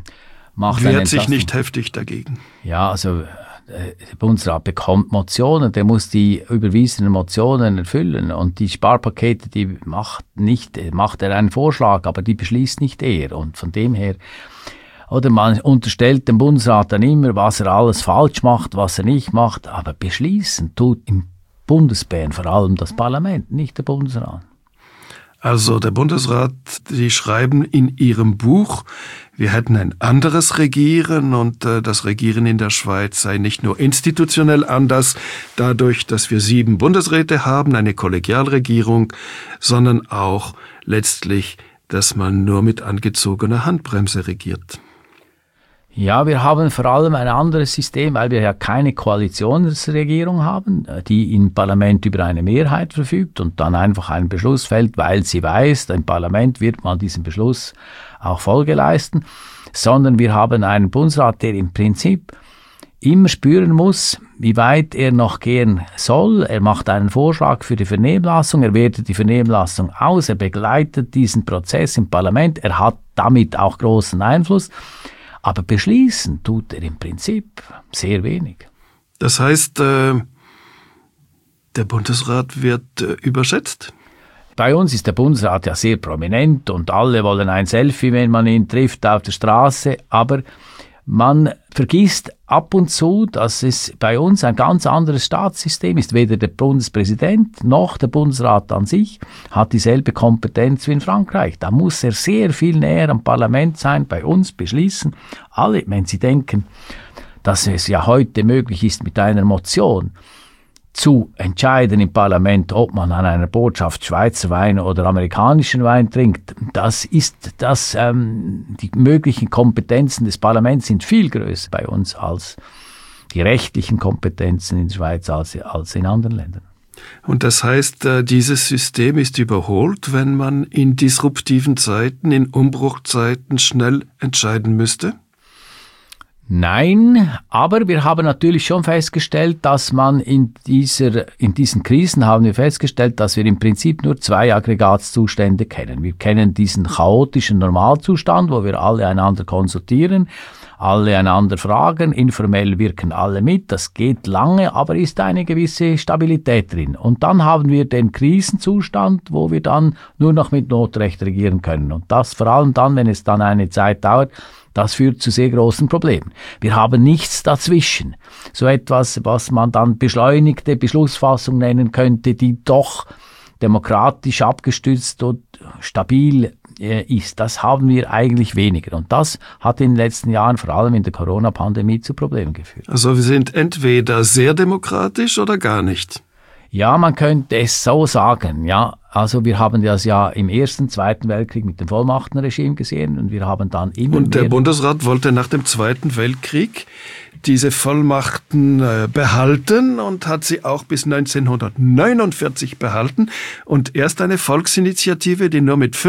wehrt sich nicht heftig dagegen. Ja, also der Bundesrat bekommt Motionen, der muss die überwiesenen Motionen erfüllen und die Sparpakete, die macht er einen Vorschlag, aber die beschließt nicht er und von dem her, oder man unterstellt dem Bundesrat dann immer, was er alles falsch macht, was er nicht macht, aber beschließen tut im Bundesbären vor allem das Parlament, nicht der Bundesrat. Also der Bundesrat, die schreiben in ihrem Buch, wir hätten ein anderes Regieren und das Regieren in der Schweiz sei nicht nur institutionell anders, dadurch, dass wir 7 Bundesräte haben, eine Kollegialregierung, sondern auch letztlich, dass man nur mit angezogener Handbremse regiert. Ja, wir haben vor allem ein anderes System, weil wir ja keine Koalitionsregierung haben, die im Parlament über eine Mehrheit verfügt und dann einfach einen Beschluss fällt, weil sie weiß, im Parlament wird man diesen Beschluss auch Folge leisten, sondern wir haben einen Bundesrat, der im Prinzip immer spüren muss, wie weit er noch gehen soll. Er macht einen Vorschlag für die Vernehmlassung, er wertet die Vernehmlassung aus, er begleitet diesen Prozess im Parlament, er hat damit auch großen Einfluss. Aber beschließen tut er im Prinzip sehr wenig. Das heißt, der Bundesrat wird überschätzt? Bei uns ist der Bundesrat ja sehr prominent und alle wollen ein Selfie, wenn man ihn trifft auf der Straße. Aber man vergisst ab und zu, dass es bei uns ein ganz anderes Staatssystem ist. Weder der Bundespräsident noch der Bundesrat an sich hat dieselbe Kompetenz wie in Frankreich. Da muss er sehr viel näher am Parlament sein, bei uns beschließen. Alle, wenn Sie denken, dass es ja heute möglich ist, mit einer Motion zu entscheiden im Parlament, ob man an einer Botschaft Schweizer Wein oder amerikanischen Wein trinkt, die möglichen Kompetenzen des Parlaments sind viel größer bei uns als die rechtlichen Kompetenzen in der Schweiz als in anderen Ländern. Und das heißt, dieses System ist überholt, wenn man in disruptiven Zeiten, in Umbruchzeiten schnell entscheiden müsste? Nein, aber wir haben natürlich schon festgestellt, dass man in diesen Krisen haben wir festgestellt, dass wir im Prinzip nur 2 Aggregatzustände kennen. Wir kennen diesen chaotischen Normalzustand, wo wir alle einander konsultieren, alle einander fragen, informell wirken alle mit, das geht lange, aber ist eine gewisse Stabilität drin. Und dann haben wir den Krisenzustand, wo wir dann nur noch mit Notrecht regieren können. Und das vor allem dann, wenn es dann eine Zeit dauert, das führt zu sehr großen Problemen. Wir haben nichts dazwischen. So etwas, was man dann beschleunigte Beschlussfassung nennen könnte, die doch demokratisch abgestützt und stabil ist. Das haben wir eigentlich weniger. Und das hat in den letzten Jahren, vor allem in der Corona-Pandemie, zu Problemen geführt. Also wir sind entweder sehr demokratisch oder gar nicht. Ja, man könnte es so sagen, ja. Also wir haben das ja im Ersten, Zweiten Weltkrieg mit dem Vollmachtenregime gesehen und wir haben dann immer Und der Bundesrat wollte nach dem Zweiten Weltkrieg diese Vollmachten behalten und hat sie auch bis 1949 behalten. Und erst eine Volksinitiative, die nur mit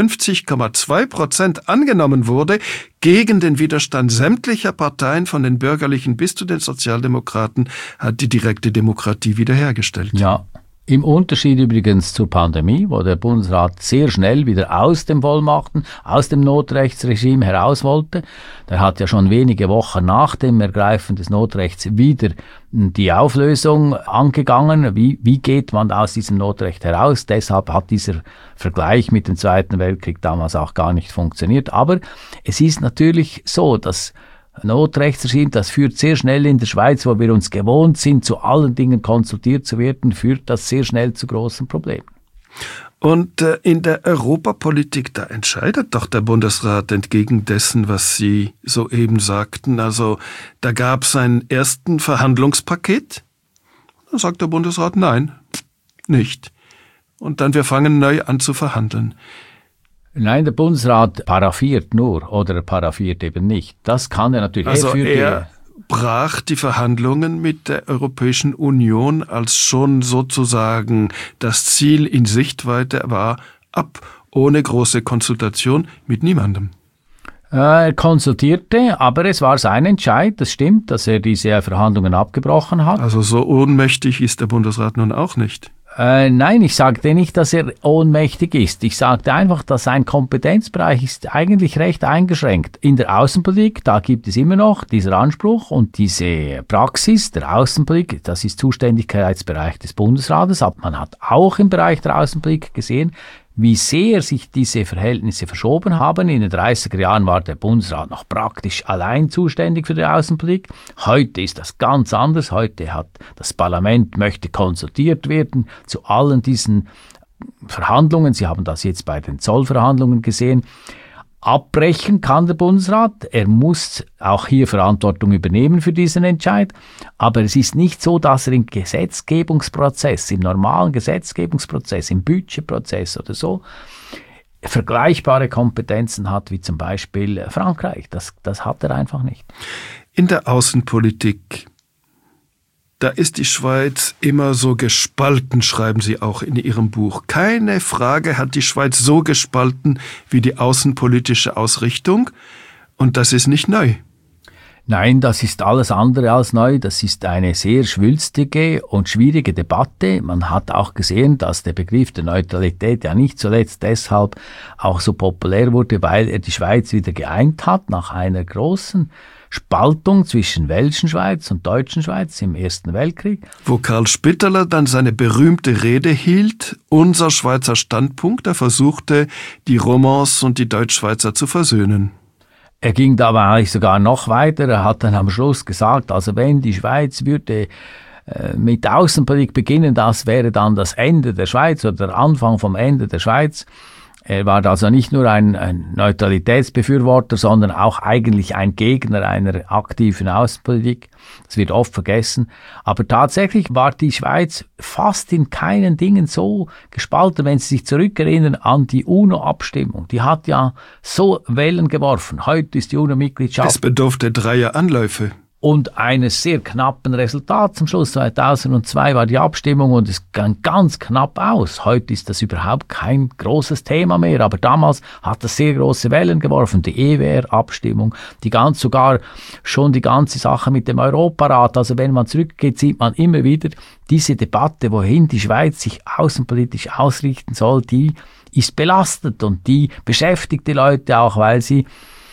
50,2% angenommen wurde, gegen den Widerstand sämtlicher Parteien, von den Bürgerlichen bis zu den Sozialdemokraten, hat die direkte Demokratie wiederhergestellt. Ja. Im Unterschied übrigens zur Pandemie, wo der Bundesrat sehr schnell wieder aus dem Vollmachten, aus dem Notrechtsregime heraus wollte. Der hat ja schon wenige Wochen nach dem Ergreifen des Notrechts wieder die Auflösung angegangen. Wie geht man aus diesem Notrecht heraus? Deshalb hat dieser Vergleich mit dem Zweiten Weltkrieg damals auch gar nicht funktioniert. Aber es ist natürlich so, dass Notrechtsregime, das führt sehr schnell in der Schweiz, wo wir uns gewohnt sind, zu allen Dingen konsultiert zu werden, führt das sehr schnell zu großen Problemen. Und in der Europapolitik, da entscheidet doch der Bundesrat entgegen dessen, was Sie soeben sagten. Also da gab es ein ersten Verhandlungspaket. Dann sagt der Bundesrat, nein, nicht. Und dann wir fangen neu an zu verhandeln. Nein, der Bundesrat paraphiert nur oder er paraphiert eben nicht. Das kann er natürlich. Also er brach die Verhandlungen mit der Europäischen Union, als schon sozusagen das Ziel in Sichtweite war, ab, ohne große Konsultation mit niemandem. Er konsultierte, aber es war sein Entscheid, das stimmt, dass er diese Verhandlungen abgebrochen hat. Also so ohnmächtig ist der Bundesrat nun auch nicht. Nein, ich sagte nicht, dass er ohnmächtig ist. Ich sagte einfach, dass sein Kompetenzbereich ist eigentlich recht eingeschränkt. In der Außenpolitik, da gibt es immer noch diesen Anspruch und diese Praxis der Außenpolitik, das ist Zuständigkeitsbereich des Bundesrates, aber man hat auch im Bereich der Außenpolitik gesehen, wie sehr sich diese Verhältnisse verschoben haben. In den 30er Jahren war der Bundesrat noch praktisch allein zuständig für die Außenpolitik. Heute ist das ganz anders. Heute hat das Parlament möchte konsultiert werden zu allen diesen Verhandlungen. Sie haben das jetzt bei den Zollverhandlungen gesehen. Abbrechen kann der Bundesrat. Er muss auch hier Verantwortung übernehmen für diesen Entscheid. Aber es ist nicht so, dass er im Gesetzgebungsprozess, im normalen Gesetzgebungsprozess, im Budgetprozess oder so, vergleichbare Kompetenzen hat wie zum Beispiel Frankreich. Das hat er einfach nicht. In der Außenpolitik, da ist die Schweiz immer so gespalten, schreiben Sie auch in Ihrem Buch. Keine Frage hat die Schweiz so gespalten wie die außenpolitische Ausrichtung. Und das ist nicht neu. Nein, das ist alles andere als neu. Das ist eine sehr schwülstige und schwierige Debatte. Man hat auch gesehen, dass der Begriff der Neutralität ja nicht zuletzt deshalb auch so populär wurde, weil er die Schweiz wieder geeint hat nach einer großen Spaltung zwischen welschen Schweiz und deutschen Schweiz im Ersten Weltkrieg. Wo Karl Spitteler dann seine berühmte Rede hielt, unser Schweizer Standpunkt, er versuchte, die Romans und die Deutschschweizer zu versöhnen. Er ging dabei eigentlich sogar noch weiter. Er hat dann am Schluss gesagt, also wenn die Schweiz würde mit der Außenpolitik beginnen, das wäre dann das Ende der Schweiz oder der Anfang vom Ende der Schweiz. Er war also nicht nur ein Neutralitätsbefürworter, sondern auch eigentlich ein Gegner einer aktiven Außenpolitik. Das wird oft vergessen. Aber tatsächlich war die Schweiz fast in keinen Dingen so gespalten, wenn Sie sich zurückerinnern an die UNO-Abstimmung. Die hat ja so Wellen geworfen. Heute ist die UNO-Mitgliedschaft. Es bedurfte 3 Anläufe. Und eines sehr knappen Resultats. Zum Schluss 2002 war die Abstimmung und es ging ganz knapp aus. Heute ist das überhaupt kein großes Thema mehr, aber damals hat das sehr große Wellen geworfen. Die EWR-Abstimmung, sogar schon die ganze Sache mit dem Europarat. Also wenn man zurückgeht, sieht man immer wieder diese Debatte, wohin die Schweiz sich außenpolitisch ausrichten soll, die ist belastet und die beschäftigt die Leute auch, weil sie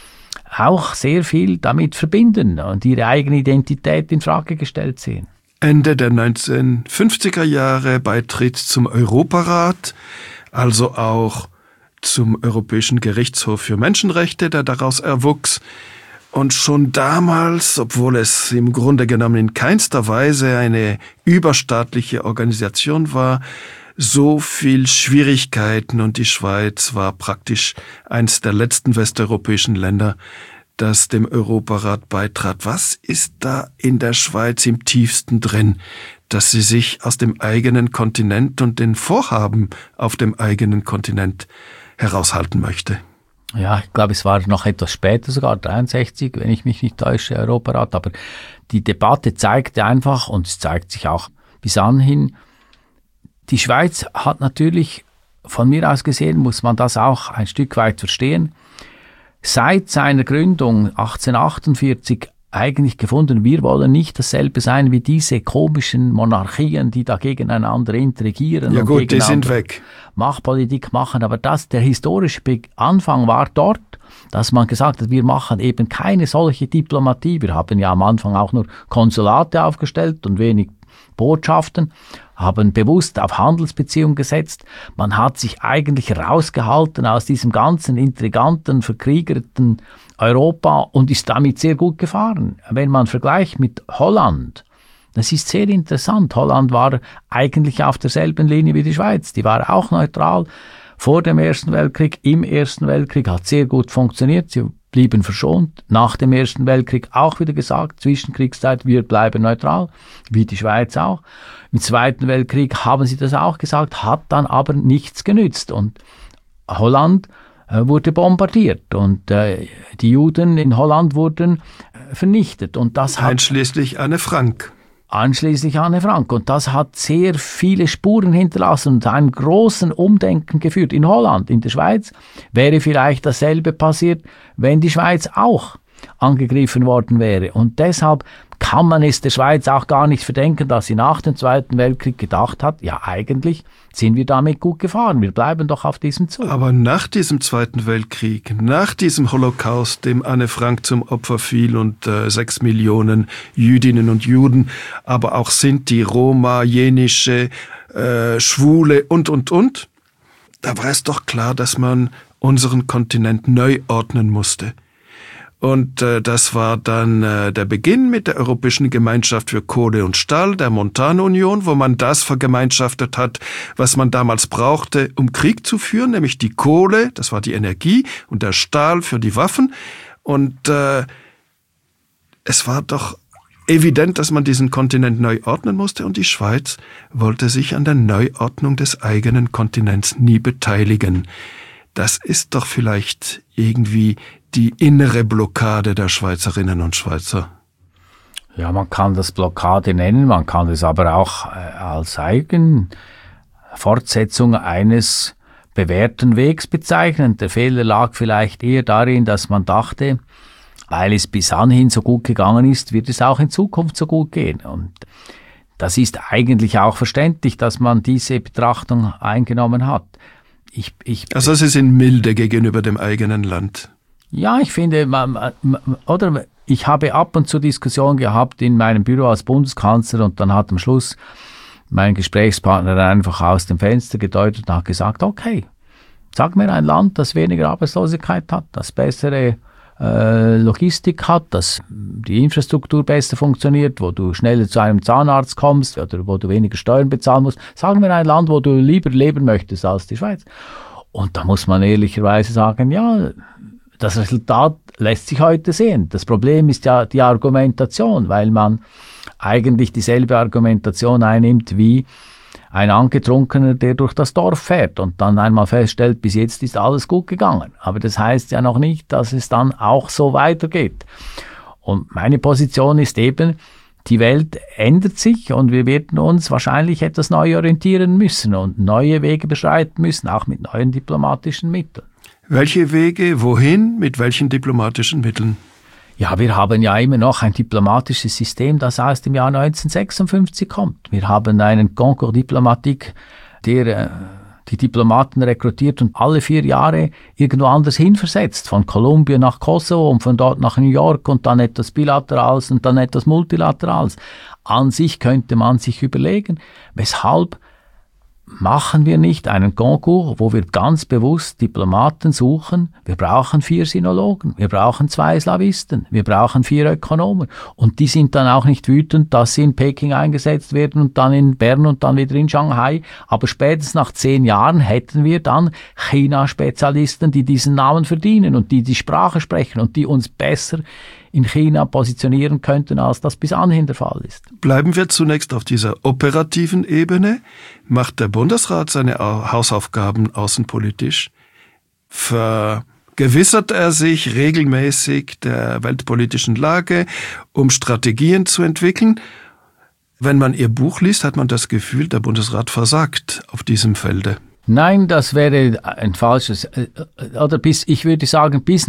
auch sehr viel damit verbinden und ihre eigene Identität in Frage gestellt sehen. Ende der 1950er Jahre Beitritt zum Europarat, also auch zum Europäischen Gerichtshof für Menschenrechte, der daraus erwuchs. Und schon damals, obwohl es im Grunde genommen in keinster Weise eine überstaatliche Organisation war, so viel Schwierigkeiten und die Schweiz war praktisch eines der letzten westeuropäischen Länder, das dem Europarat beitrat. Was ist da in der Schweiz im tiefsten drin, dass sie sich aus dem eigenen Kontinent und den Vorhaben auf dem eigenen Kontinent heraushalten möchte? Ja, ich glaube, es war noch etwas später, sogar 63, wenn ich mich nicht täusche, Europarat. Aber die Debatte zeigte einfach, und es zeigt sich auch bis anhin, die Schweiz hat natürlich, von mir aus gesehen, muss man das auch ein Stück weit verstehen, seit seiner Gründung 1848 eigentlich gefunden, wir wollen nicht dasselbe sein wie diese komischen Monarchien, die da gegeneinander intrigieren. Ja und gut, die sind weg. Machtpolitik machen, aber der historische Anfang war dort, dass man gesagt hat, wir machen eben keine solche Diplomatie. Wir haben ja am Anfang auch nur Konsulate aufgestellt und wenig Botschaften, haben bewusst auf Handelsbeziehungen gesetzt. Man hat sich eigentlich rausgehalten aus diesem ganzen intriganten, verkriegerten Europa und ist damit sehr gut gefahren. Wenn man vergleicht mit Holland, Das ist sehr interessant. Holland war eigentlich auf derselben Linie wie die Schweiz. Die war auch neutral vor dem Ersten Weltkrieg. Im Ersten Weltkrieg hat sehr gut funktioniert. Sie blieben verschont. Nach dem Ersten Weltkrieg auch wieder gesagt, Zwischenkriegszeit, wir bleiben neutral, wie die Schweiz auch. Im Zweiten Weltkrieg haben sie das auch gesagt, hat dann aber nichts genützt. Und Holland wurde bombardiert und die Juden in Holland wurden vernichtet. Und das hat einschließlich Anne Frank. Und das hat sehr viele Spuren hinterlassen und einen großen Umdenken geführt. In Holland, in der Schweiz wäre vielleicht dasselbe passiert, wenn die Schweiz auch angegriffen worden wäre. Und deshalb kann man es der Schweiz auch gar nicht verdenken, dass sie nach dem Zweiten Weltkrieg gedacht hat, ja eigentlich sind wir damit gut gefahren, wir bleiben doch auf diesem Zug. Aber nach diesem Zweiten Weltkrieg, nach diesem Holocaust, dem Anne Frank zum Opfer fiel und 6 Millionen Jüdinnen und Juden, aber auch Sinti, Roma, Jenische, Schwule und, da war es doch klar, dass man unseren Kontinent neu ordnen musste. Und das war dann der Beginn mit der Europäischen Gemeinschaft für Kohle und Stahl, der Montanunion, wo man das vergemeinschaftet hat, was man damals brauchte, um Krieg zu führen, nämlich die Kohle, das war die Energie, und der Stahl für die Waffen. Und es war doch evident, dass man diesen Kontinent neu ordnen musste, und die Schweiz wollte sich an der Neuordnung des eigenen Kontinents nie beteiligen. Das ist doch vielleicht irgendwie die innere Blockade der Schweizerinnen und Schweizer. Ja, man kann das Blockade nennen, man kann es aber auch als Fortsetzung eines bewährten Wegs bezeichnen. Der Fehler lag vielleicht eher darin, dass man dachte, weil es bis anhin so gut gegangen ist, wird es auch in Zukunft so gut gehen. Und das ist eigentlich auch verständlich, dass man diese Betrachtung eingenommen hat. Also Sie sind milde gegenüber dem eigenen Land. Ja, ich finde, ich habe ab und zu Diskussionen gehabt in meinem Büro als Bundeskanzler, und dann hat am Schluss mein Gesprächspartner einfach aus dem Fenster gedeutet und hat gesagt, okay, sag mir ein Land, das weniger Arbeitslosigkeit hat, das bessere Logistik hat, dass die Infrastruktur besser funktioniert, wo du schneller zu einem Zahnarzt kommst oder wo du weniger Steuern bezahlen musst. Sag mir ein Land, wo du lieber leben möchtest als die Schweiz. Und da muss man ehrlicherweise sagen, ja, das Resultat lässt sich heute sehen. Das Problem ist ja die Argumentation, weil man eigentlich dieselbe Argumentation einnimmt wie ein Angetrunkener, der durch das Dorf fährt und dann einmal feststellt, bis jetzt ist alles gut gegangen. Aber das heißt ja noch nicht, dass es dann auch so weitergeht. Und meine Position ist eben, die Welt ändert sich und wir werden uns wahrscheinlich etwas neu orientieren müssen und neue Wege beschreiten müssen, auch mit neuen diplomatischen Mitteln. Welche Wege, wohin, mit welchen diplomatischen Mitteln? Ja, wir haben ja immer noch ein diplomatisches System, das aus dem Jahr 1956 kommt. Wir haben einen Concours Diplomatique, der die Diplomaten rekrutiert und alle 4 Jahre irgendwo anders hinversetzt. Von Kolumbien nach Kosovo und von dort nach New York und dann etwas Bilaterales und dann etwas Multilaterales. An sich könnte man sich überlegen, weshalb machen wir nicht einen Concours, wo wir ganz bewusst Diplomaten suchen? Wir brauchen 4 Sinologen, wir brauchen 2 Slavisten, wir brauchen 4 Ökonomen. Und die sind dann auch nicht wütend, dass sie in Peking eingesetzt werden und dann in Bern und dann wieder in Shanghai. Aber spätestens nach 10 Jahren hätten wir dann China-Spezialisten, die diesen Namen verdienen und die die Sprache sprechen und die uns besser in China positionieren könnten, als das bis anhin der Fall ist. Bleiben wir zunächst auf dieser operativen Ebene. Macht der Bundesrat seine Hausaufgaben außenpolitisch? Vergewissert er sich regelmäßig der weltpolitischen Lage, um Strategien zu entwickeln? Wenn man Ihr Buch liest, hat man das Gefühl, der Bundesrat versagt auf diesem Felde. Nein, das wäre ein falsches, ich würde sagen, bis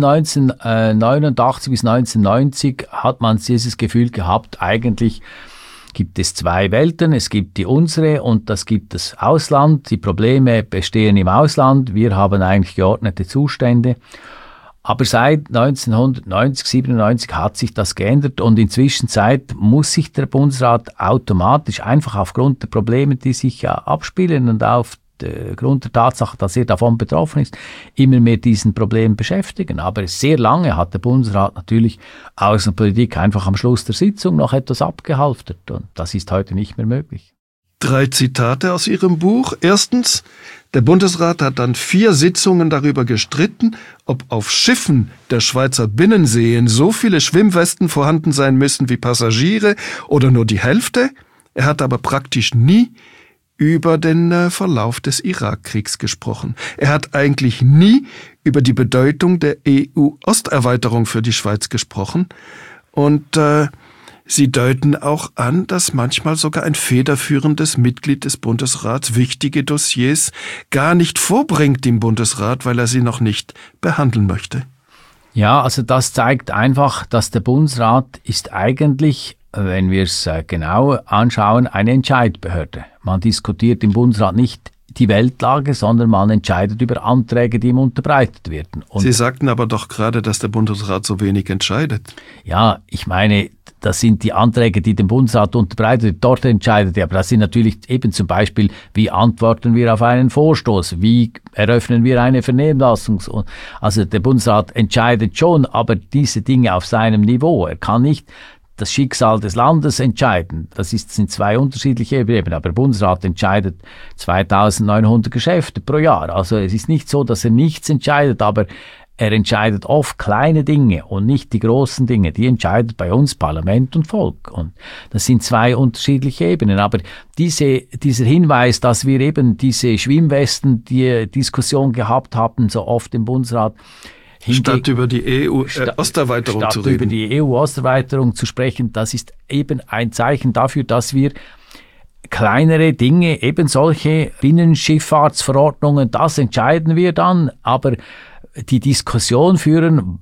1989 bis 1990 hat man dieses Gefühl gehabt, eigentlich gibt es 2 Welten, es gibt die unsere und das gibt das Ausland, die Probleme bestehen im Ausland, wir haben eigentlich geordnete Zustände. Aber seit 1990, 97 hat sich das geändert und inzwischen muss sich der Bundesrat automatisch einfach aufgrund der Probleme, die sich ja abspielen und auf Grund der Tatsache, dass er davon betroffen ist, immer mehr diesen Problemen beschäftigen. Aber sehr lange hat der Bundesrat natürlich Außenpolitik einfach am Schluss der Sitzung noch etwas abgehalftert. Und das ist heute nicht mehr möglich. 3 Zitate aus Ihrem Buch. Erstens, der Bundesrat hat an 4 Sitzungen darüber gestritten, ob auf Schiffen der Schweizer Binnenseen so viele Schwimmwesten vorhanden sein müssen wie Passagiere oder nur die Hälfte. Er hat aber praktisch nie über den Verlauf des Irakkriegs gesprochen. Er hat eigentlich nie über die Bedeutung der EU-Osterweiterung für die Schweiz gesprochen. Und Sie deuten auch an, dass manchmal sogar ein federführendes Mitglied des Bundesrats wichtige Dossiers gar nicht vorbringt im Bundesrat, weil er sie noch nicht behandeln möchte. Ja, also das zeigt einfach, dass der Bundesrat ist eigentlich, wenn wir es genau anschauen, eine Entscheidbehörde. Man diskutiert im Bundesrat nicht die Weltlage, sondern man entscheidet über Anträge, die ihm unterbreitet werden. Und Sie sagten aber doch gerade, dass der Bundesrat so wenig entscheidet. Ja, ich meine, das sind die Anträge, die dem Bundesrat unterbreitet wird, dort entscheidet er. Aber das sind natürlich eben zum Beispiel, wie antworten wir auf einen Vorstoß, wie eröffnen wir eine Vernehmlassung. Also der Bundesrat entscheidet schon, aber diese Dinge auf seinem Niveau. Er kann nicht das Schicksal des Landes entscheiden. Sind 2 unterschiedliche Ebenen. Aber der Bundesrat entscheidet 2900 Geschäfte pro Jahr. Also es ist nicht so, dass er nichts entscheidet, aber er entscheidet oft kleine Dinge und nicht die großen Dinge. Die entscheidet bei uns Parlament und Volk. Und das sind 2 unterschiedliche Ebenen. Aber dieser Hinweis, dass wir eben diese Schwimmwesten, die Diskussion gehabt haben, so oft im Bundesrat, statt über die EU-Osterweiterung zu reden. Statt über die EU-Osterweiterung zu sprechen, das ist eben ein Zeichen dafür, dass wir kleinere Dinge, eben solche Binnenschifffahrtsverordnungen, das entscheiden wir dann, aber die Diskussion führen,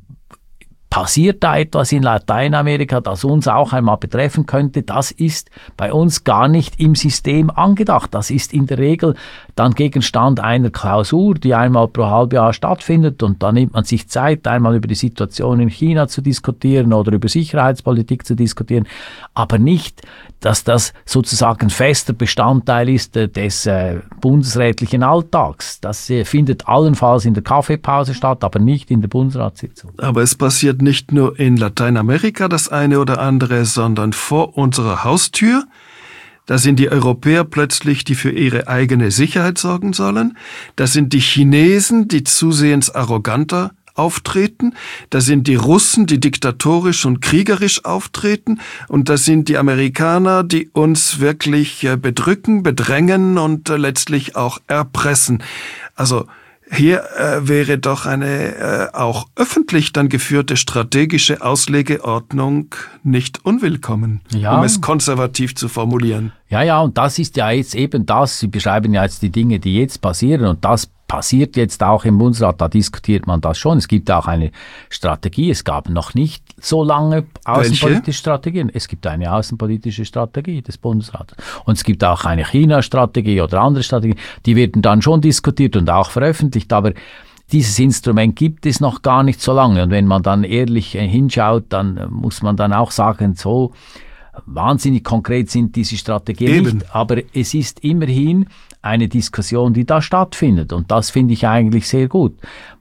passiert da etwas in Lateinamerika, das uns auch einmal betreffen könnte, das ist bei uns gar nicht im System angedacht. Das ist in der Regel dann Gegenstand einer Klausur, die einmal pro Halbjahr stattfindet und dann nimmt man sich Zeit, einmal über die Situation in China zu diskutieren oder über Sicherheitspolitik zu diskutieren, aber nicht, dass das sozusagen fester Bestandteil ist des bundesrätlichen Alltags. Das findet allenfalls in der Kaffeepause statt, aber nicht in der Bundesratssitzung. Aber es passiert nicht nur in Lateinamerika das eine oder andere, sondern vor unserer Haustür. Da sind die Europäer plötzlich, die für ihre eigene Sicherheit sorgen sollen. Da sind die Chinesen, die zusehends arroganter auftreten. Da sind die Russen, die diktatorisch und kriegerisch auftreten. Und da sind die Amerikaner, die uns wirklich bedrücken, bedrängen und letztlich auch erpressen. Also hier wäre doch eine auch öffentlich dann geführte strategische Auslegeordnung nicht unwillkommen, um es konservativ zu formulieren. Ja, und das ist ja jetzt eben das, Sie beschreiben ja jetzt die Dinge, die jetzt passieren und das passiert jetzt auch im Bundesrat, da diskutiert man das schon. Es gibt auch eine Strategie, es gab noch nicht so lange außenpolitische Strategien. Es gibt eine außenpolitische Strategie des Bundesrates. Und es gibt auch eine China-Strategie oder andere Strategien, die werden dann schon diskutiert und auch veröffentlicht, aber dieses Instrument gibt es noch gar nicht so lange. Und wenn man dann ehrlich hinschaut, dann muss man dann auch sagen, so wahnsinnig konkret sind diese Strategien nicht, aber es ist immerhin eine Diskussion, die da stattfindet und das finde ich eigentlich sehr gut.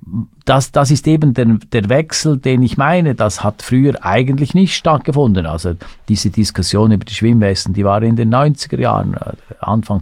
Das ist eben der Wechsel, den ich meine, das hat früher eigentlich nicht stattgefunden. Also diese Diskussion über die Schwimmwesten, die war in den 90er Jahren, Anfang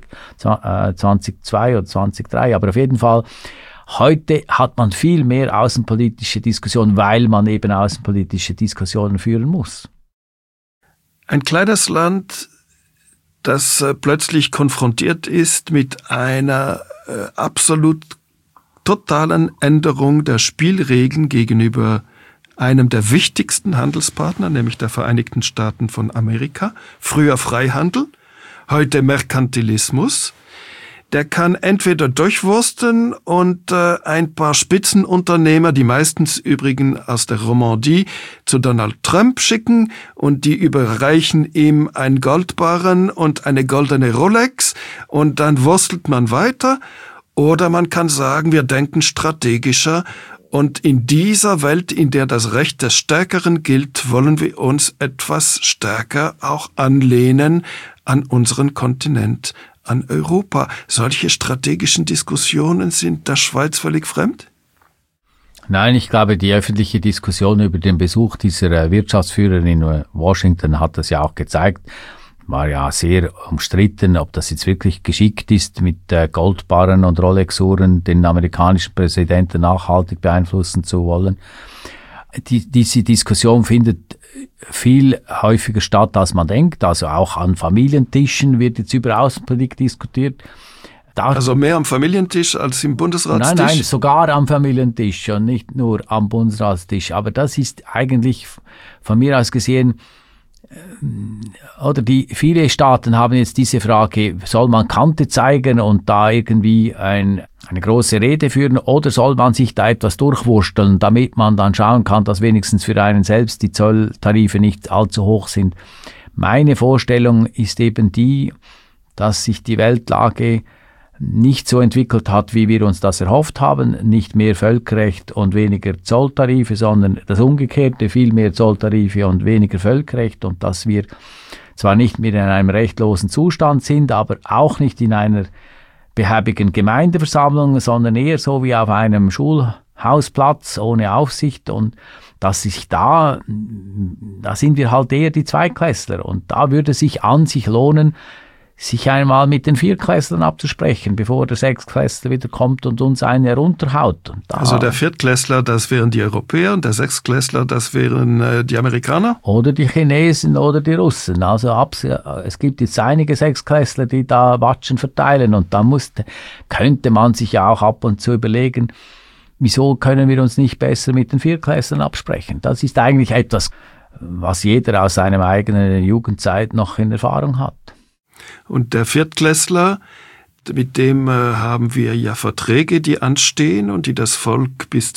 2002 oder 2003, aber auf jeden Fall heute hat man viel mehr außenpolitische Diskussionen, weil man eben außenpolitische Diskussionen führen muss. Ein kleines Land, das plötzlich konfrontiert ist mit einer absolut totalen Änderung der Spielregeln gegenüber einem der wichtigsten Handelspartner, nämlich der Vereinigten Staaten von Amerika. Früher Freihandel, heute Merkantilismus. Der kann entweder durchwursten und ein paar Spitzenunternehmer, die meistens übrigens aus der Romandie, zu Donald Trump schicken und die überreichen ihm einen Goldbarren und eine goldene Rolex und dann wurstelt man weiter. Oder man kann sagen, wir denken strategischer und in dieser Welt, in der das Recht des Stärkeren gilt, wollen wir uns etwas stärker auch anlehnen an unseren Kontinent, an Europa. Solche strategischen Diskussionen sind der Schweiz völlig fremd? Nein, ich glaube, die öffentliche Diskussion über den Besuch dieser Wirtschaftsführerin in Washington hat das ja auch gezeigt. War ja sehr umstritten, ob das jetzt wirklich geschickt ist, mit Goldbarren und Rolex-Uhren den amerikanischen Präsidenten nachhaltig beeinflussen zu wollen. Diese Diskussion findet viel häufiger statt, als man denkt. Also auch an Familientischen wird jetzt über Außenpolitik diskutiert. Also mehr am Familientisch als im Bundesratstisch? Nein, sogar am Familientisch und nicht nur am Bundesratstisch. Aber das ist eigentlich von mir aus gesehen, viele Staaten haben jetzt diese Frage, soll man Kante zeigen und da irgendwie eine große Rede führen oder soll man sich da etwas durchwursteln, damit man dann schauen kann, dass wenigstens für einen selbst die Zolltarife nicht allzu hoch sind. Meine Vorstellung ist eben die, dass sich die Weltlage nicht so entwickelt hat, wie wir uns das erhofft haben, nicht mehr Völkerrecht und weniger Zolltarife, sondern das Umgekehrte, viel mehr Zolltarife und weniger Völkerrecht und dass wir zwar nicht mehr in einem rechtlosen Zustand sind, aber auch nicht in einer behäbigen Gemeindeversammlung, sondern eher so wie auf einem Schulhausplatz ohne Aufsicht und dass sich da sind wir halt eher die Zweiklässler und da würde sich an sich lohnen, sich einmal mit den Viertklässlern abzusprechen, bevor der Sechstklässler wieder kommt und uns einen herunterhaut. Also der Viertklässler, das wären die Europäer und der Sechstklässler, das wären die Amerikaner? Oder die Chinesen oder die Russen. Also es gibt jetzt einige Sechstklässler, die da Watschen verteilen und da könnte man sich ja auch ab und zu überlegen, wieso können wir uns nicht besser mit den Viertklässlern absprechen? Das ist eigentlich etwas, was jeder aus seiner eigenen Jugendzeit noch in Erfahrung hat. Und der Viertklässler, mit dem haben wir ja Verträge, die anstehen und die das Volk bis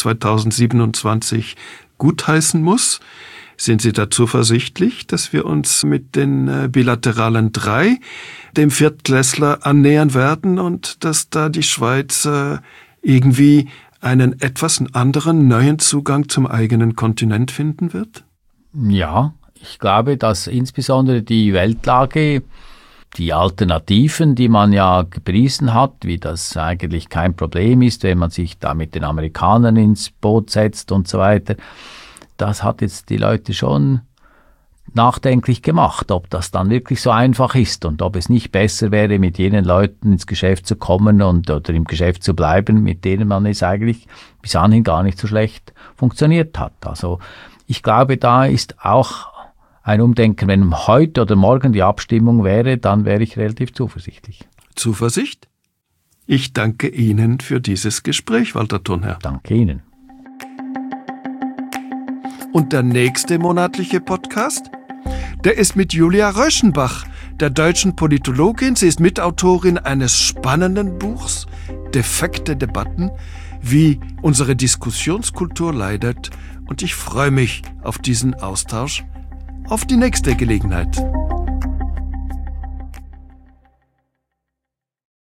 2027 gutheißen muss. Sind Sie da zuversichtlich, dass wir uns mit den bilateralen 3 dem Viertklässler annähern werden und dass da die Schweiz irgendwie einen etwas anderen, neuen Zugang zum eigenen Kontinent finden wird? Ja, ich glaube, dass insbesondere die Weltlage, die Alternativen, die man ja gepriesen hat, wie das eigentlich kein Problem ist, wenn man sich da mit den Amerikanern ins Boot setzt und so weiter, das hat jetzt die Leute schon nachdenklich gemacht, ob das dann wirklich so einfach ist und ob es nicht besser wäre, mit jenen Leuten ins Geschäft zu kommen oder im Geschäft zu bleiben, mit denen man es eigentlich bis anhin gar nicht so schlecht funktioniert hat. Also ich glaube, da ist auch ein Umdenken. Wenn heute oder morgen die Abstimmung wäre, dann wäre ich relativ zuversichtlich. Zuversicht? Ich danke Ihnen für dieses Gespräch, Walter Thunherr. Danke Ihnen. Und der nächste monatliche Podcast? Der ist mit Julia Röschenbach, der deutschen Politologin. Sie ist Mitautorin eines spannenden Buchs, Defekte Debatten, wie unsere Diskussionskultur leidet. Und ich freue mich auf diesen Austausch. Auf die nächste Gelegenheit.